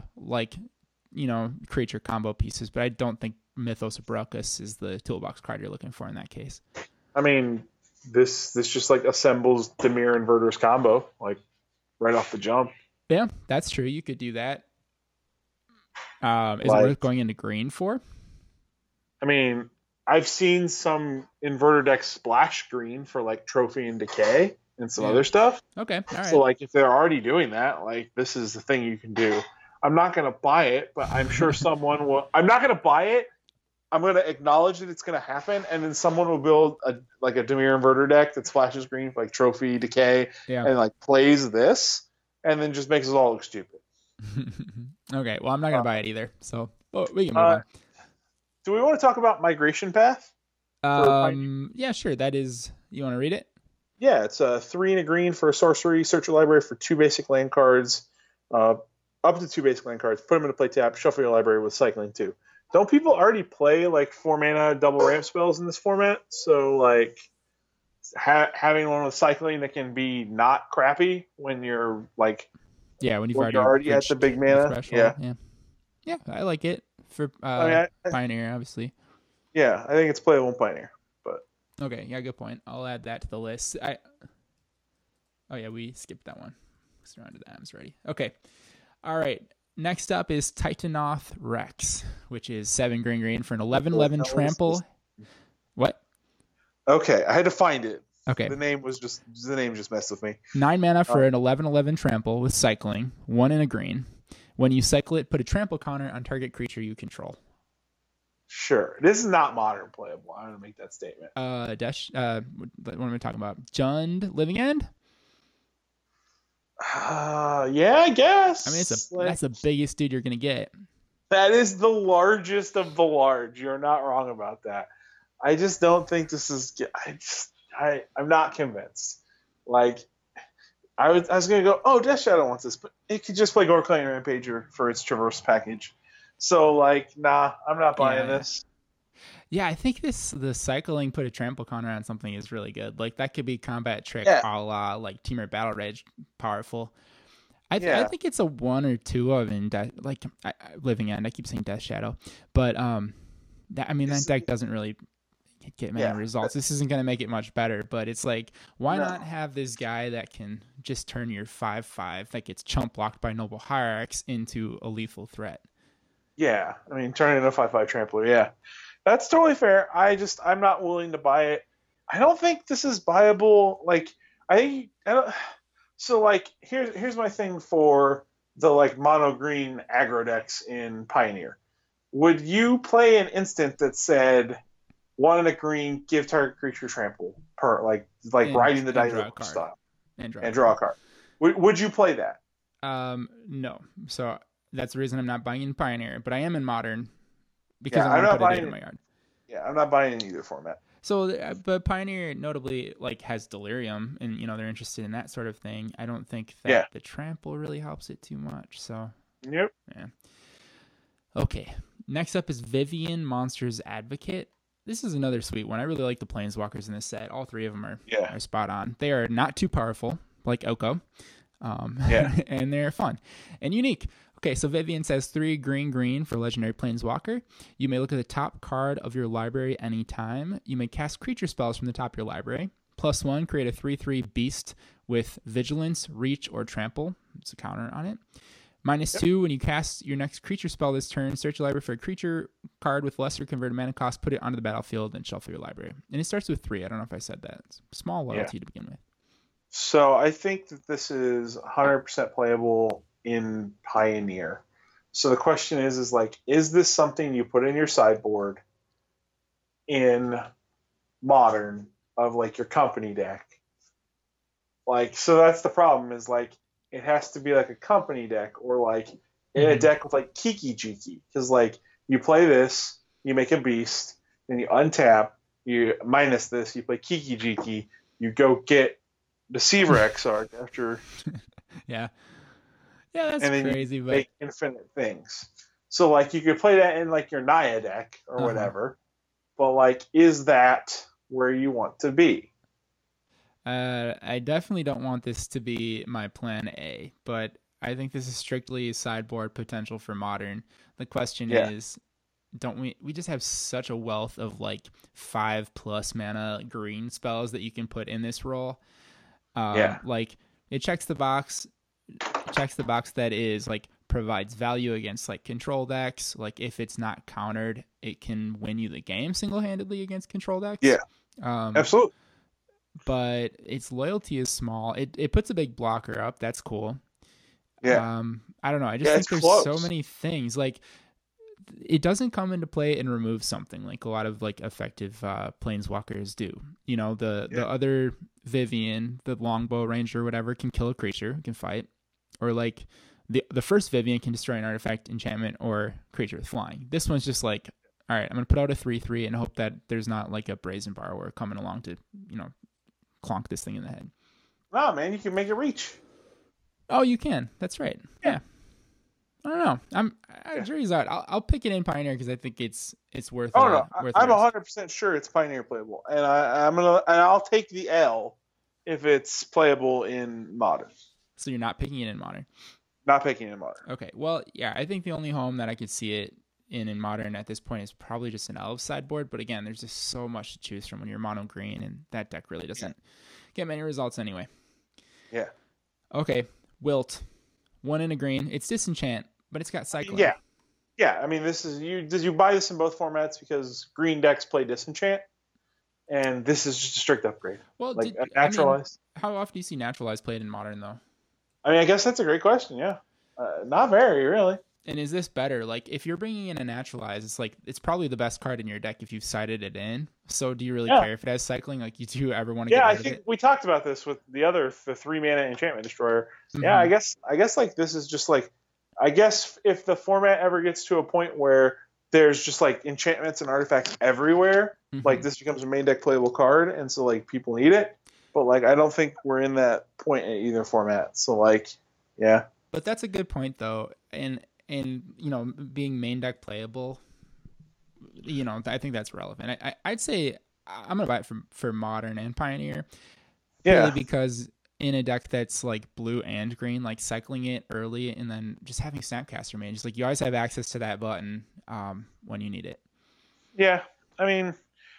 creature combo pieces, but I don't think Mythos of Brokus is the toolbox card you're looking for in that case. I mean, this just like assembles Dimir Inverter's combo, like. Right off the jump. Yeah, that's true. You could do that. Is it worth going into green for? I mean, I've seen some inverter decks splash green for like Trophy and Decay and some other stuff. Okay, all right. So like if they're already doing that, like this is the thing you can do. I'm not going to buy it, but I'm sure someone will. I'm not going to buy it. I'm going to acknowledge that it's going to happen, and then someone will build a Dimir Inverter deck that splashes green for like Trophy, Decay, and like plays this, and then just makes us all look stupid. Okay, well, I'm not going to buy it either, so we can move on. Do we want to talk about Migration Path? Yeah, sure. That is, you want to read it? Yeah, it's a 3 and a green for a sorcery. Search your library for 2 basic land cards, up to 2 basic land cards. Put them in a play tap. Shuffle your library with cycling 2. Don't people already play like 4 mana double ramp spells in this format? So like having one with cycling that can be not crappy when you're like when you've already at the big mana. Yeah, I like it for Pioneer, obviously. Yeah, I think it's playable in Pioneer, but Okay, yeah, good point. I'll add that to the list. Oh yeah, we skipped that one. Surrounded the M's ready. Okay. All right. Next up is Titanoth Rex, which is 7 green for an 11/11 trample. What? Okay, I had to find it. Okay. The name just messed with me. 9 mana for an 11/11 trample with cycling, 1 in a green. When you cycle it, put a trample counter on target creature you control. Sure. This is not modern playable. I'm going to make that statement. What am I talking about? Jund Living End? Yeah, I guess. I mean, that's the biggest dude you're going to get. That is the largest of the large. You're not wrong about that. I just don't think this is. I'm not convinced. Like, I was going to go, oh, Death Shadow wants this, but it could just play Gore-Clan Rampager for its Traverse package. So, like, nah, I'm not buying this. Yeah, I think the cycling put a trample counter on something is really good. Like, that could be combat trick a la, like, Temur Battle Rage powerful. I think it's a 1 or 2 of Living End. I keep saying Death Shadow. But, that deck doesn't really get many results. This isn't going to make it much better, but it's like, why not have this guy that can just turn your 5/5 that gets chump blocked by Noble Hierarchs into a lethal threat? Yeah, I mean, turn it into a 5/5 trampler, yeah. That's totally fair. I'm not willing to buy it. I don't think this is buyable. Like, I don't. So, like, here's my thing for the, like, mono green aggro decks in Pioneer. Would you play an instant that said 1 in a green, give target creature trample per riding the dice style and draw a card? Would you play that? No. So that's the reason I'm not buying in Pioneer, but I am in Modern because I'm not buying it in my yard. Yeah, I'm not buying in either format. So, but Pioneer notably has Delirium, and they're interested in that sort of thing. I don't think that the trample really helps it too much. So, yep. Yeah. Okay. Next up is Vivien Monsters Advocate. This is another sweet one. I really like the Planeswalkers in this set. All 3 of them are spot on. They are not too powerful, like Oko. And they're fun and unique. Okay, so Vivien says 3 green for Legendary Planeswalker. You may look at the top card of your library anytime. You may cast creature spells from the top of your library. +1, create a 3/3 beast with Vigilance, Reach, or Trample. It's a counter on it. -2, when you cast your next creature spell this turn, search your library for a creature card with lesser converted mana cost, put it onto the battlefield, and shuffle your library. And it starts with 3. I don't know if I said that. It's small loyalty to begin with. So I think that this is 100% playable in Pioneer. So the question is like, is this something you put in your sideboard in Modern of like your company deck? Like, so that's the problem is like, it has to be like a company deck or like in a deck with like Kiki-Jiki. Because like you play this, you make a beast, then you untap, you minus this, you play Kiki-Jiki, you go get Deceiver Exarch after. Yeah, that's and then crazy. You make infinite things. So like you could play that in like your Naya deck or whatever. But like, is that where you want to be? I definitely don't want this to be my plan A, but I think this is strictly sideboard potential for Modern. The question is, don't we just have such a wealth of like 5+ mana green spells that you can put in this role? Like it checks the box that is like provides value against like control decks. Like if it's not countered, it can win you the game single-handedly against control decks. Yeah. Absolutely. But its loyalty is small. It puts a big blocker up. That's cool. Yeah. I don't know. I just think there's so many things. Like it doesn't come into play and remove something like a lot of like effective planeswalkers do. The other Vivien, the longbow ranger or whatever, can kill a creature, can fight. Or like the first Vivien can destroy an artifact, enchantment, or creature with flying. This one's just like, all right, I'm going to put out a 3/3 and hope that there's not like a Brazen Borrower coming along to, clonk this thing in the head. Wow, man, you can make it reach. Oh, you can. That's right. Yeah. I don't know. Jury's out. I'll pick it in Pioneer because I think it's worth. Oh no, I'm 100% sure it's Pioneer playable, and I'll take the L if it's playable in Modern. So you're not picking it in Modern. Not picking it in Modern. Okay. Well, yeah. I think the only home that I could see it in Modern at this point is probably just an Elves sideboard. But again, there's just so much to choose from when you're mono green, and that deck really doesn't get many results anyway. Yeah. Okay, Wilt. 1 in a green. It's Disenchant, but it's got Cycling. Yeah. Yeah, I mean, this is did you buy this in both formats because green decks play Disenchant, and this is just a strict upgrade. Well, like Naturalize. How often do you see Naturalize played in Modern though? I mean, I guess that's a great question. Yeah, not very really. And is this better? Like, if you're bringing in a Naturalize, it's probably the best card in your deck if you've sided it in. So, do you really care if it has Cycling? Like, you do ever want to? Yeah, I think we talked about this with the 3-mana Enchantment Destroyer. Mm-hmm. Yeah, I guess like this is just like, I guess if the format ever gets to a point where there's just like enchantments and artifacts everywhere, like this becomes a main deck playable card, and so like people need it. But like, I don't think we're in that point in either format. So like, yeah. But that's a good point though, and being main deck playable, I think that's relevant. I'd say I'm gonna buy it for Modern and Pioneer, really because in a deck that's like blue and green, like cycling it early and then just having Snapcaster Mage, like you always have access to that button when you need it. Yeah, I mean,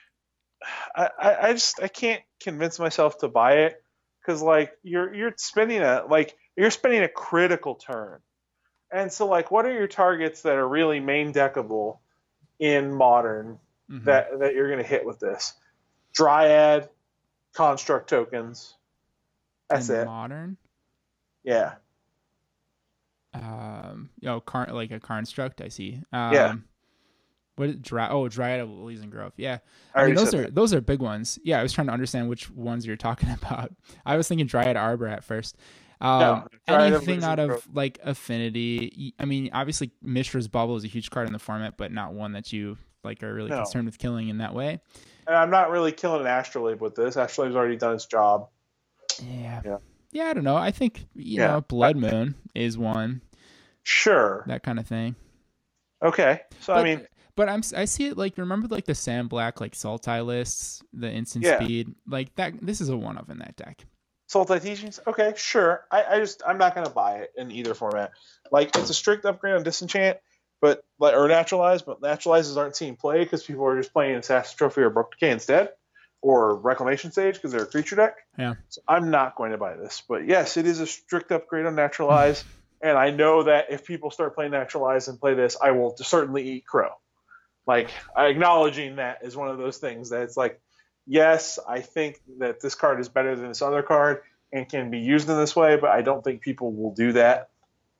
I can't convince myself to buy it because like you're spending a critical turn. And so, like, what are your targets that are really main deckable in Modern that you're going to hit with this? Dryad, Construct tokens. That's it. Modern? Yeah. Like a Construct, I see. Yeah. Dryad of Elysian Grove. Yeah. I mean, those are big ones. Yeah, I was trying to understand which ones you're talking about. I was thinking Dryad Arbor at first. Anything out of like Affinity. I mean, obviously Mishra's Bubble is a huge card in the format, but not one that you like are really concerned with killing in that way. And I'm not really killing an Astrolabe with this. Astrolabe's already done its job. Yeah, I don't know. I think Blood Moon is one. Sure. That kind of thing. Okay. So but I see it like, remember like the Sam Black like Sultai lists, the instant speed, like that. This is a one of in that deck. Sultai Teachings? Okay, sure. I'm not gonna buy it in either format. Like, it's a strict upgrade on Disenchant, or Naturalize, but Naturalizes aren't seeing play because people are just playing Assassin's Trophy or Brook Decay instead, or Reclamation Sage because they're a creature deck. Yeah. So I'm not going to buy this. But yes, it is a strict upgrade on Naturalize, and I know that if people start playing Naturalize and play this, I will certainly eat crow. Like, acknowledging that is one of those things that it's like, yes, I think that this card is better than this other card and can be used in this way, but I don't think people will do that.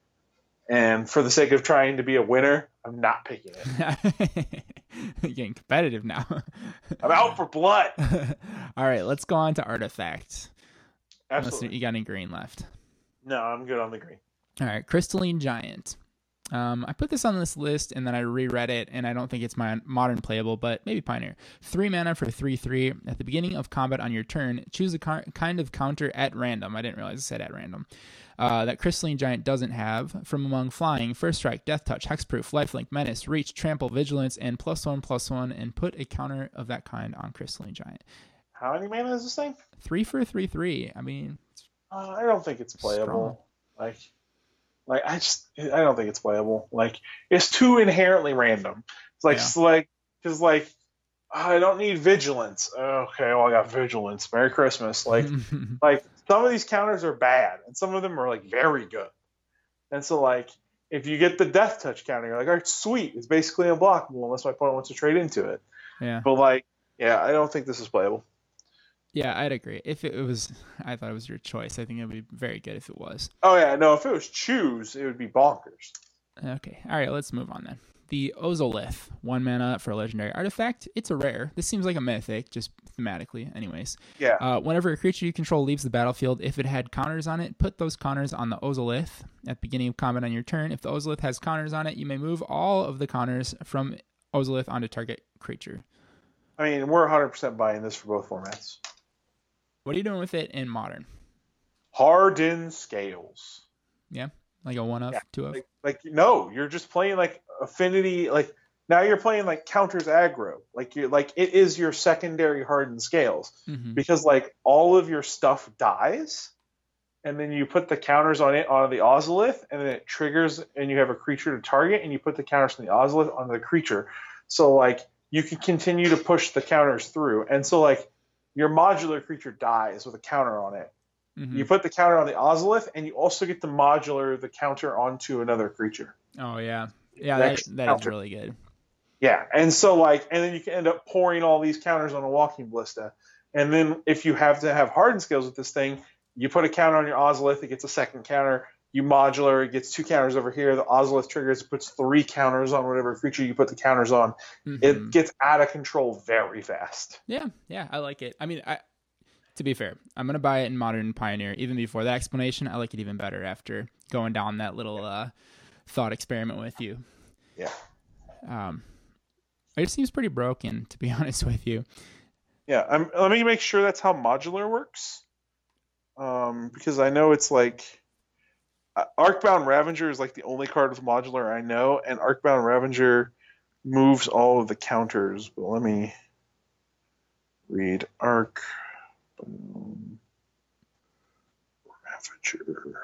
And for the sake of trying to be a winner, I'm not picking it. You're getting competitive now. I'm out for blood. All right, let's go on to Artifacts. Absolutely. Unless you got any green left. No, I'm good on the green. All right, Crystalline Giant. I put this on this list and then I reread it, and I don't think it's my Modern playable, but maybe Pioneer. 3 mana for 3/3. At the beginning of combat on your turn, choose a kind of counter at random. I didn't realize it said at random. That Crystalline Giant doesn't have from among flying, First Strike, Death Touch, Hexproof, Lifelink, Menace, Reach, Trample, Vigilance, and +1/+1, and put a counter of that kind on Crystalline Giant. How many mana is this thing? 3 for 3/3. I mean, I don't think it's playable. Strong. I don't think it's playable. Like, it's too inherently random. It's like, I don't need Vigilance. Okay, well, I got Vigilance. Merry Christmas. Like some of these counters are bad, and some of them are like very good. And so like, if you get the Death Touch counter, you're like, all right, sweet. It's basically unblockable unless my opponent wants to trade into it. Yeah. But like, yeah, I don't think this is playable. Yeah, I'd agree. If it was, I thought it was your choice. I think it would be very good if it was. Oh, yeah. No, if it was choose, it would be bonkers. Okay. All right, let's move on then. The Ozolith, 1 mana for a legendary artifact. It's a rare. This seems like a mythic, just thematically, anyways. Yeah. Whenever a creature you control leaves the battlefield, if it had counters on it, put those counters on the Ozolith at the beginning of combat on your turn. If the Ozolith has counters on it, you may move all of the counters from Ozolith onto target creature. I mean, we're 100% buying this for both formats. What are you doing with it in Modern? Hardened Scales. Yeah, like a 1 of, 2 of. No, you're just playing like Affinity. Like, now you're playing like counters aggro. Like, it is your secondary Hardened Scales because like all of your stuff dies, and then you put the counters on it on the Ozolith, and then it triggers, and you have a creature to target, and you put the counters from the Ozolith on the creature. So like you can continue to push the counters through, and so like your modular creature dies with a counter on it. Mm-hmm. You put the counter on the Ozolith, and you also get the modular the counter onto another creature. Oh yeah, that is really good. Yeah, and so like, and then you can end up pouring all these counters on a Walking Ballista. And then if you have to have hardened scales with this thing, you put a counter on your Ozolith, it gets a second counter. You modular, it gets 2 counters over here. The Ozolith triggers, it puts 3 counters on whatever creature you put the counters on. Mm-hmm. It gets out of control very fast. Yeah, I like it. I mean, to be fair, I'm going to buy it in Modern Pioneer. Even before that explanation, I like it even better after going down that little thought experiment with you. Yeah. It seems pretty broken, to be honest with you. Yeah, let me make sure that's how modular works. Because I know it's like Arcbound Ravager is like the only card with modular I know, and Arcbound Ravager moves all of the counters. But let me read Arcbound Ravager.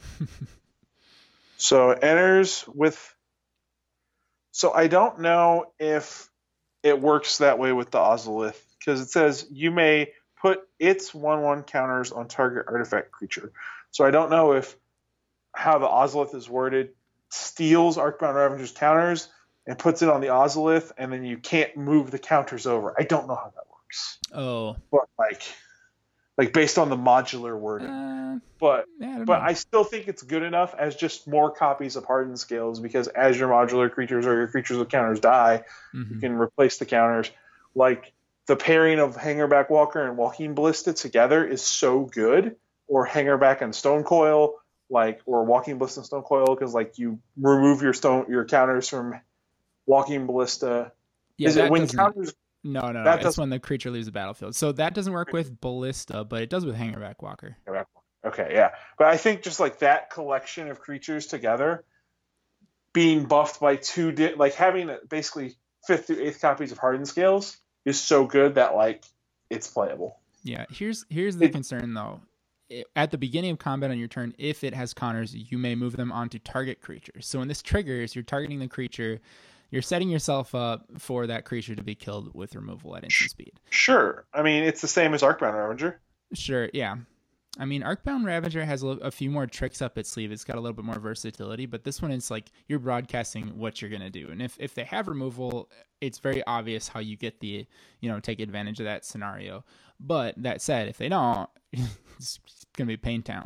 So it enters with. So I don't know if it works that way with the Ozolith, because it says you may put its 1/1 counters on target artifact creature. So I don't know if how the Ozolith is worded steals Arcbound Ravager's counters and puts it on the Ozolith, and then you can't move the counters over. I don't know how that works. Oh. But like based on the modular wording. But I still think it's good enough as just more copies of Hardened Scales, because as your modular creatures or your creatures with counters die, you can replace the counters. Like the pairing of Hangerback Walker and Walking Ballista together is so good, or Hangerback and Stone Coil, or Walking Ballista and Stone Coil, because like you remove your counters from Walking Ballista. Yeah, is it when counters? No. That's when the creature leaves the battlefield. So that doesn't work with Ballista, but it does with Hangerback Walker. Okay, yeah. But I think just like that collection of creatures together being buffed by having basically 5th through 8th copies of Hardened Scales is so good that like it's playable. Yeah, here's the concern though. At the beginning of combat on your turn, if it has counters, you may move them onto target creatures. So when this triggers, you're targeting the creature. You're setting yourself up for that creature to be killed with removal at instant speed. Sure. I mean, it's the same as Arcbound Ravager. Sure, yeah. I mean, Arcbound Ravager has a few more tricks up its sleeve. It's got a little bit more versatility, but this one is like you're broadcasting what you're going to do. And if they have removal, it's very obvious how you get take advantage of that scenario. But that said, if they don't, it's going to be Pain Town,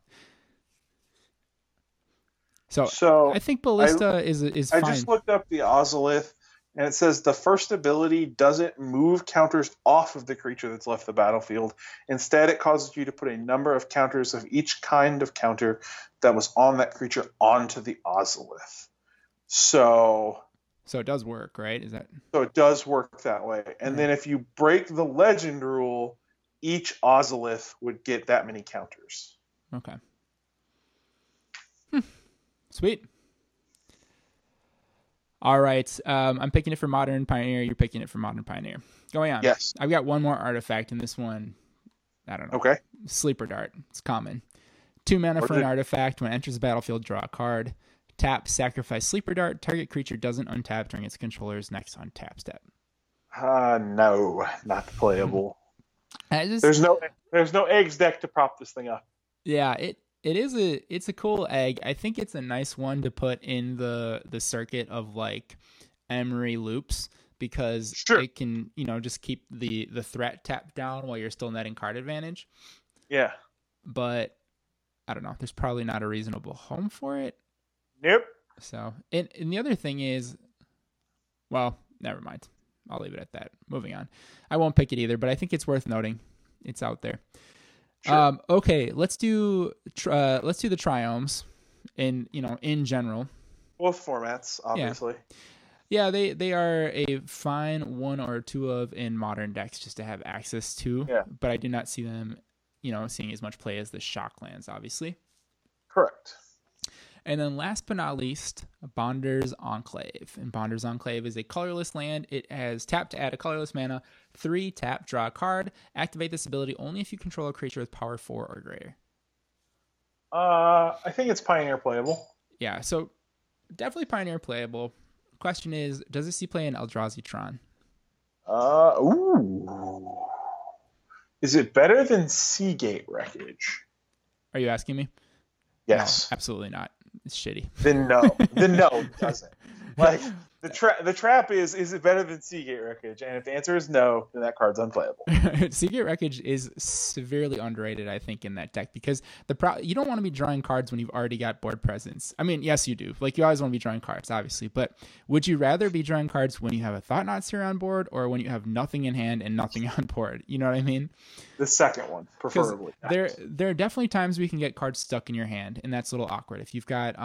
So I think Ballista is fine. I just looked up the Ozolith, and it says the first ability doesn't move counters off of the creature that's left the battlefield. Instead, it causes you to put a number of counters of each kind of counter that was on that creature onto the Ozolith. So it does work, right? So it does work that way. And then if you break the legend rule, each Ozolith would get that many counters. Okay. Sweet. All right. I'm picking it for Modern Pioneer. You're picking it for Modern Pioneer. Going on. Yes. I've got one more artifact, and this one, I don't know. Okay. Sleeper Dart. It's common. 2 mana for an artifact. When it enters the battlefield, draw a card. Tap, sacrifice Sleeper Dart. Target creature doesn't untap during its controller's next untap step. No, not playable. There's no eggs deck to prop this thing up. Yeah, it's a cool egg. I think it's a nice one to put in the circuit of like Emery loops, because it can, just keep the threat tapped down while you're still netting card advantage. Yeah. But I don't know. There's probably not a reasonable home for it. Nope. So, and the other thing is, well, never mind. I'll leave it at that. Moving on. I won't pick it either, but I think it's worth noting. It's out there. Sure. Okay, let's do the triomes in general. Both formats, obviously. Yeah, they are a fine 1 or 2 of in modern decks just to have access to. Yeah. But I do not see them, seeing as much play as the Shocklands, obviously. Correct. And then last but not least, Bonder's Enclave. And Bonder's Enclave is a colorless land. It has tap to add a colorless mana, 3 tap, draw a card. Activate this ability only if you control a creature with power 4 or greater. I think it's Pioneer playable. Yeah, so definitely Pioneer playable. Question is, does it see play in Eldrazi Tron? Ooh. Is it better than Seagate Wreckage? Are you asking me? Yes. No, absolutely not. It's shitty. Then no. It doesn't. Like the trap is it better than Seagate Wreckage? And if the answer is no, then that card's unplayable. Seagate Wreckage is severely underrated, I think, in that deck because you don't want to be drawing cards when you've already got board presence. I mean, yes, you do. Like, you always want to be drawing cards, obviously. But would you rather be drawing cards when you have a Thought-Knot Seer on board or when you have nothing in hand and nothing on board? You know what I mean? The second one, preferably. There are definitely times we can get cards stuck in your hand, and that's a little awkward. If you've got,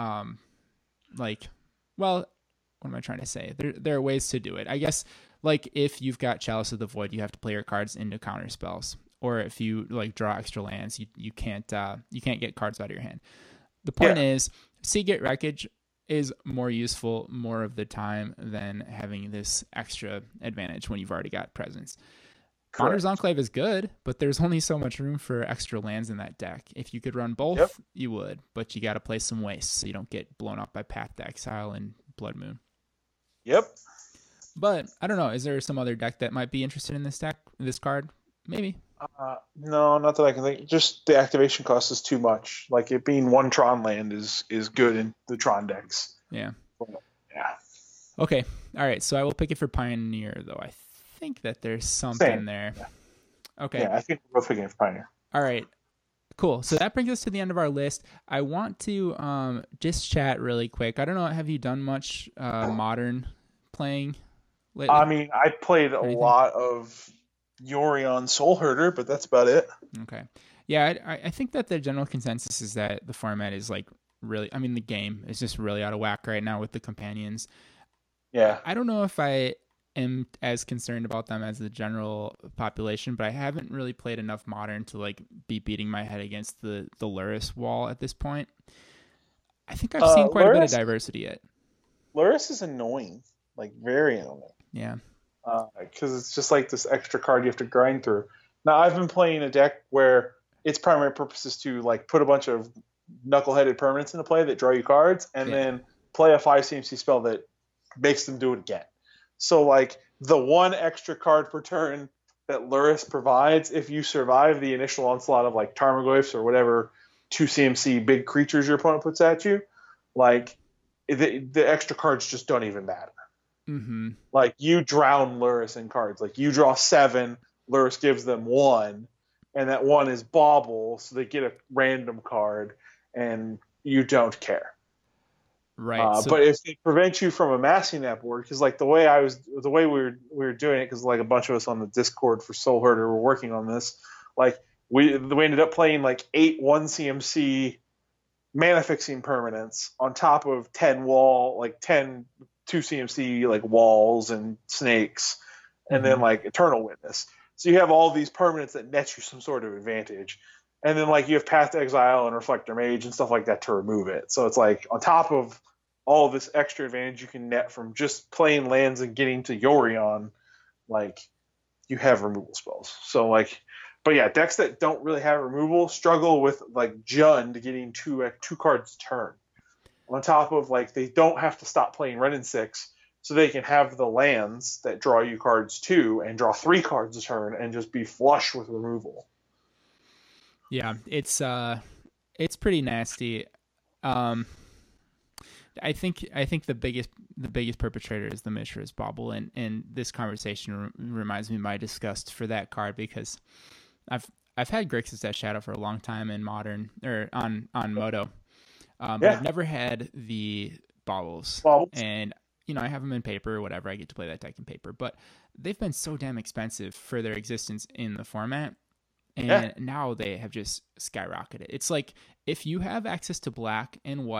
what am I trying to say? There are ways to do it. I guess, like, if you've got Chalice of the Void, you have to play your cards into counter spells. Or if you like draw extra lands, you can't get cards out of your hand. The point is, Seagate Wreckage is more useful more of the time than having this extra advantage when you've already got presence. Honor's Enclave is good, but there's only so much room for extra lands in that deck. If you could run both, you would, but you got to play some waste so you don't get blown up by Path to Exile and Blood Moon. Yep. But I don't know. Is there some other deck that might be interested in this card? Maybe. No, not that I can think. Just the activation cost is too much. Like, it being one Tron land is good in the Tron decks. Yeah. Yeah. Okay. All right. So I will pick it for Pioneer, though. I think that there's something there. Yeah. Okay. Yeah, I think we're both picking it for Pioneer. All right. Cool. So that brings us to the end of our list. I want to just chat really quick. I don't know. Have you done much Modern playing lately? I mean, I played a lot of Yorion Soul Herder, but that's about it. Okay. Yeah, I think that the general consensus is that the format is like really, I mean, the game is just really out of whack right now with the companions. Yeah. I don't know if I am as concerned about them as the general population, but I haven't really played enough Modern to like be beating my head against the Lurrus wall at this point. I think I've seen quite a bit of diversity yet. Lurrus is annoying, like very annoying. Yeah. Because it's just like this extra card you have to grind through. Now, I've been playing a deck where its primary purpose is to like put a bunch of knuckleheaded permanents into play that draw you cards, and then play a 5 CMC spell that makes them do it again. So, like, the one extra card per turn that Lurrus provides, if you survive the initial onslaught of, like, Tarmogoyfs or whatever 2 CMC big creatures your opponent puts at you, like, the extra cards just don't even matter. Mm-hmm. Like, you drown Lurrus in cards. Like, you draw 7, Lurrus gives them 1, and that 1 is Bauble, so they get a random card, and you don't care. Right. But if they prevent you from amassing that board, because like the way we were doing it, because like a bunch of us on the Discord for Soul Herder were working on this, like we ended up playing like 8 1 CMC mana fixing permanents on top of 10 2 CMC like walls and snakes, and then like Eternal Witness. So you have all these permanents that net you some sort of advantage. And then, like, you have Path to Exile and Reflector Mage and stuff like that to remove it. So it's like, on top of all of this extra advantage you can net from just playing lands and getting to Yorion, like, you have removal spells. So, like, but yeah, decks that don't really have removal struggle with, like, Jund getting two cards a turn. On top of, like, they don't have to stop playing Wrenn and 6, so they can have the lands that draw you cards too and draw 3 cards a turn and just be flush with removal. Yeah, it's pretty nasty. I think the biggest perpetrator is the Mishra's Bauble, and this conversation reminds me of my disgust for that card because I've had Grixis Death Shadow for a long time in Modern or on Moto, but I've never had the Baubles. And you know, I have them in paper or whatever. I get to play that deck in paper, but they've been so damn expensive for their existence in the format. And now they have just skyrocketed. It's like if you have access to black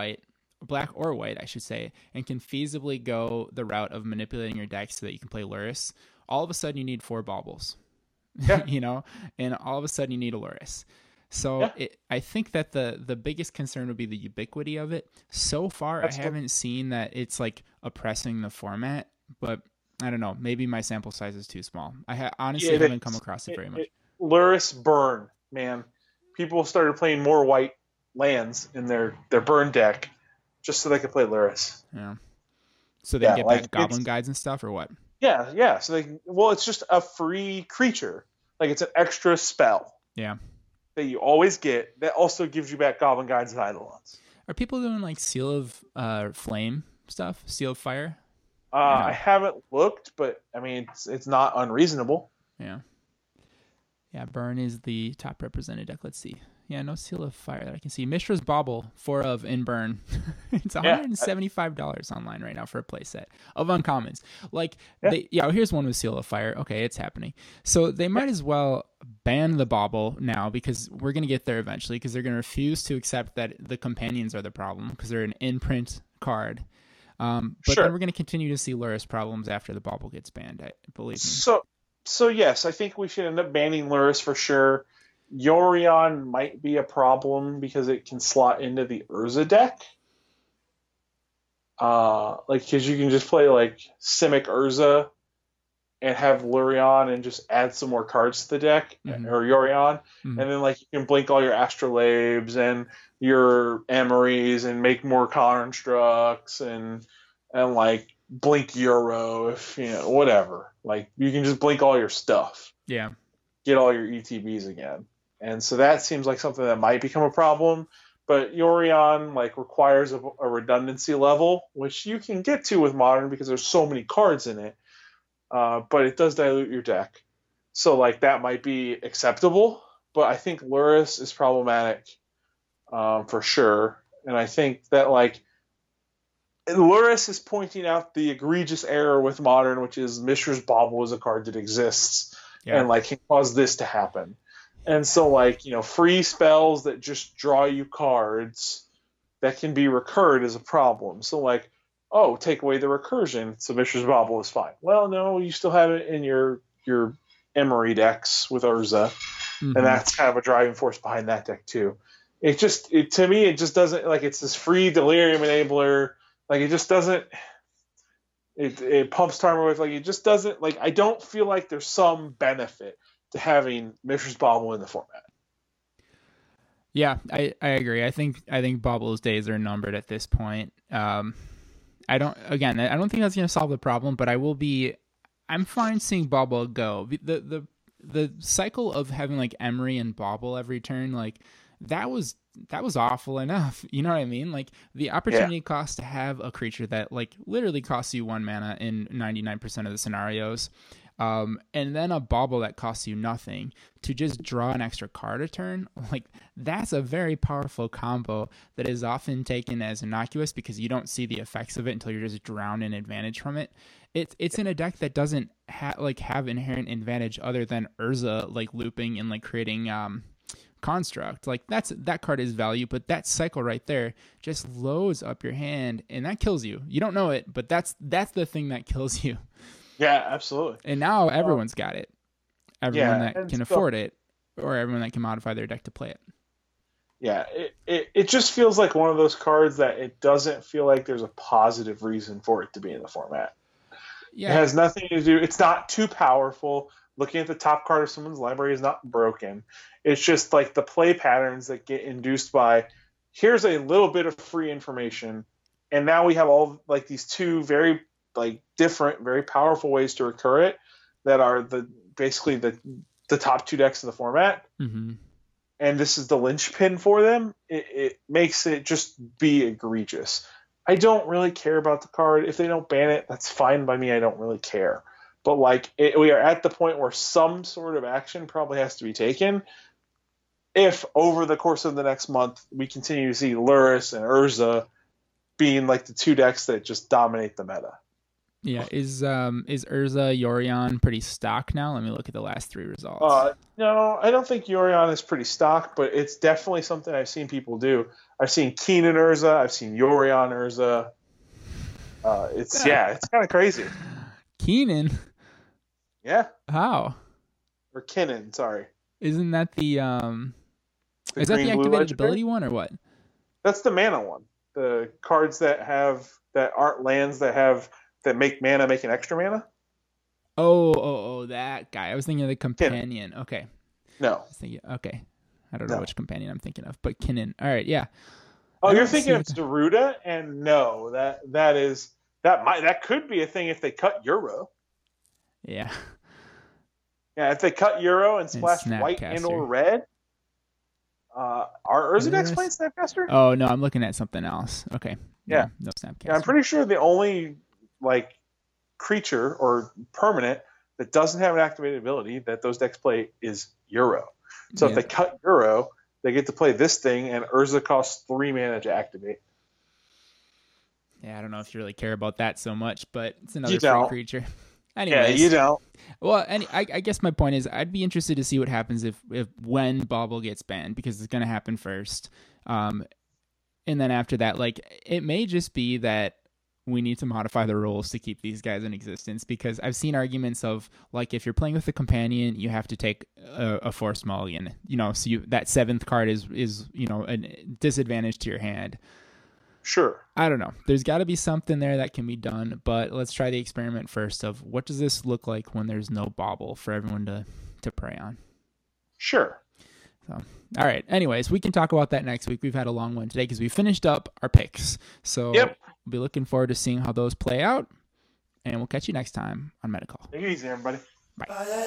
or white, I should say, and can feasibly go the route of manipulating your deck so that you can play Lurrus, all of a sudden you need 4 Baubles, you know, and all of a sudden you need a Lurrus. So I think that the biggest concern would be the ubiquity of it. So far, I haven't seen that it's like oppressing the format, but I don't know. Maybe my sample size is too small. I honestly haven't come across it very much. Lurrus burn, man. People started playing more white lands in their burn deck just so they can play Lurrus. Yeah. So they get back Goblin Guides and stuff, or what? Yeah. So it's just a free creature. Like it's an extra spell. Yeah. That you always get. That also gives you back Goblin Guides and Eidolons. Are people doing like Seal of Flame stuff? Seal of Fire? I haven't looked, but I mean it's not unreasonable. Yeah. Yeah, Burn is the top represented deck. Let's see. Yeah, no Seal of Fire that I can see. Mishra's Bauble, 4 of in Burn. It's $175 online right now for a playset of uncommons. Like, here's one with Seal of Fire. Okay, it's happening. So they might as well ban the Bauble now, because we're going to get there eventually, because they're going to refuse to accept that the companions are the problem, because they're an in-print card. Then we're going to continue to see Lurrus problems after the Bauble gets banned, believe me. So yes, I think we should end up banning Lurrus for sure. Yorion might be a problem because it can slot into the Urza deck. Because you can just play like Simic Urza and have Lurion and just add some more cards to the deck, or Yorion, and then like you can blink all your Astrolabes and your Emeries and make more constructs and like blink Euro if whatever. Like you can just blink all your stuff. Yeah. Get all your ETBs again. And so that seems like something that might become a problem. But Yorion like requires a redundancy level, which you can get to with Modern because there's so many cards in it. But it does dilute your deck. So like that might be acceptable. But I think Lurrus is problematic for sure. And I think that like Lurrus is pointing out the egregious error with Modern, which is Mishra's Bauble is a card that exists and like can cause this to happen. And so like, free spells that just draw you cards that can be recurred is a problem. So like, take away the recursion, so Mishra's Bauble is fine. Well, no, you still have it in your Emery decks with Urza. And that's kind of a driving force behind that deck too. To me, it just doesn't, like, it's this free Delirium enabler. Like, it just doesn't, it pumps Tarmogoyf with, like, it just doesn't, like, I don't feel like there's some benefit to having Mishra's Bauble in the format. Yeah, I agree. I think Bauble's days are numbered at this point. I don't think that's going to solve the problem, but I'm fine seeing Bauble go. The cycle of having like Emery and Bauble every turn, like that was awful enough. You know what I mean? Like the opportunity cost to have a creature that like literally costs you 1 mana in 99% of the scenarios. And then a Bauble that costs you nothing to just draw an extra card a turn, like that's a very powerful combo that is often taken as innocuous because you don't see the effects of it until you're just drowned in advantage from it. It's in a deck that doesn't have inherent advantage other than Urza like looping and like creating construct. Like that card is value, but that cycle right there just loads up your hand and that kills you. You don't know it, but that's the thing that kills you. Yeah, absolutely. And now everyone's got it. Everyone that can afford it, or everyone that can modify their deck to play it. Yeah, it just feels like one of those cards that it doesn't feel like there's a positive reason for it to be in the format. Yeah. It has nothing to do. It's not too powerful. Looking at the top card of someone's library is not broken. It's just like the play patterns that get induced by, here's a little bit of free information, and now we have all like these two very like different, very powerful ways to recur it that are basically the top 2 decks in the format. Mm-hmm. And this is the linchpin for them. It makes it just be egregious. I don't really care about the card. If they don't ban it, that's fine by me. I don't really care. But like we are at the point where some sort of action probably has to be taken. If over the course of the next month we continue to see Lurrus and Urza being like the 2 decks that just dominate the meta. Yeah, is Urza Yorion pretty stock now? Let me look at the last 3 results. No, I don't think Yorion is pretty stock, but it's definitely something I've seen people do. I've seen Keenan Urza, I've seen Yorion Urza. It's kind of crazy. Keenan? Yeah. How? Or Kinnan, sorry. Isn't that is that the activated ability one or what? That's the mana one. The cards that aren't lands that make mana make an extra mana. Oh, that guy. I was thinking of the companion. Okay. No. I was thinking, okay. I don't know which companion I'm thinking of, but Kinnan. All right, yeah. Oh, you're thinking of Daruda, and no, that could be a thing if they cut Euro. Yeah. Yeah, if they cut Euro and splash white and or red. Are Urza decks playing Snapcaster? Oh no, I'm looking at something else. Okay. Yeah. No Snapcaster. Yeah, I'm pretty sure the only creature or permanent that doesn't have an activated ability that those decks play is Euro. So if they cut Euro, they get to play this thing, and Urza costs 3 mana to activate. Yeah, I don't know if you really care about that so much, but it's another free creature. Anyways, yeah, you don't. Well, I guess my point is I'd be interested to see what happens if when Bauble gets banned, because it's going to happen first. And then after that, it may just be that we need to modify the rules to keep these guys in existence, because I've seen arguments of, if you're playing with a companion, you have to take a forced mulligan, so that 7th card is a disadvantage to your hand. Sure. I don't know. There's got to be something there that can be done, but let's try the experiment first of what does this look like when there's no Bauble for everyone to prey on. Sure. So, all right. Anyways, we can talk about that next week. We've had a long one today because we finished up our picks. So we'll be looking forward to seeing how those play out, and we'll catch you next time on Medical. Take it easy, everybody. Bye.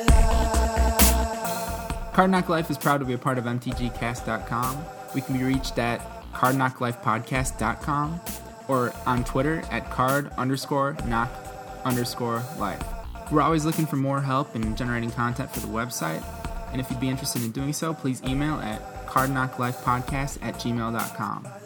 Card Knock Life is proud to be a part of MTGcast.com. We can be reached at cardknocklifepodcast.com or on Twitter at card_knock_life. We're always looking for more help in generating content for the website, and if you'd be interested in doing so, please email at cardknocklifepodcast@gmail.com.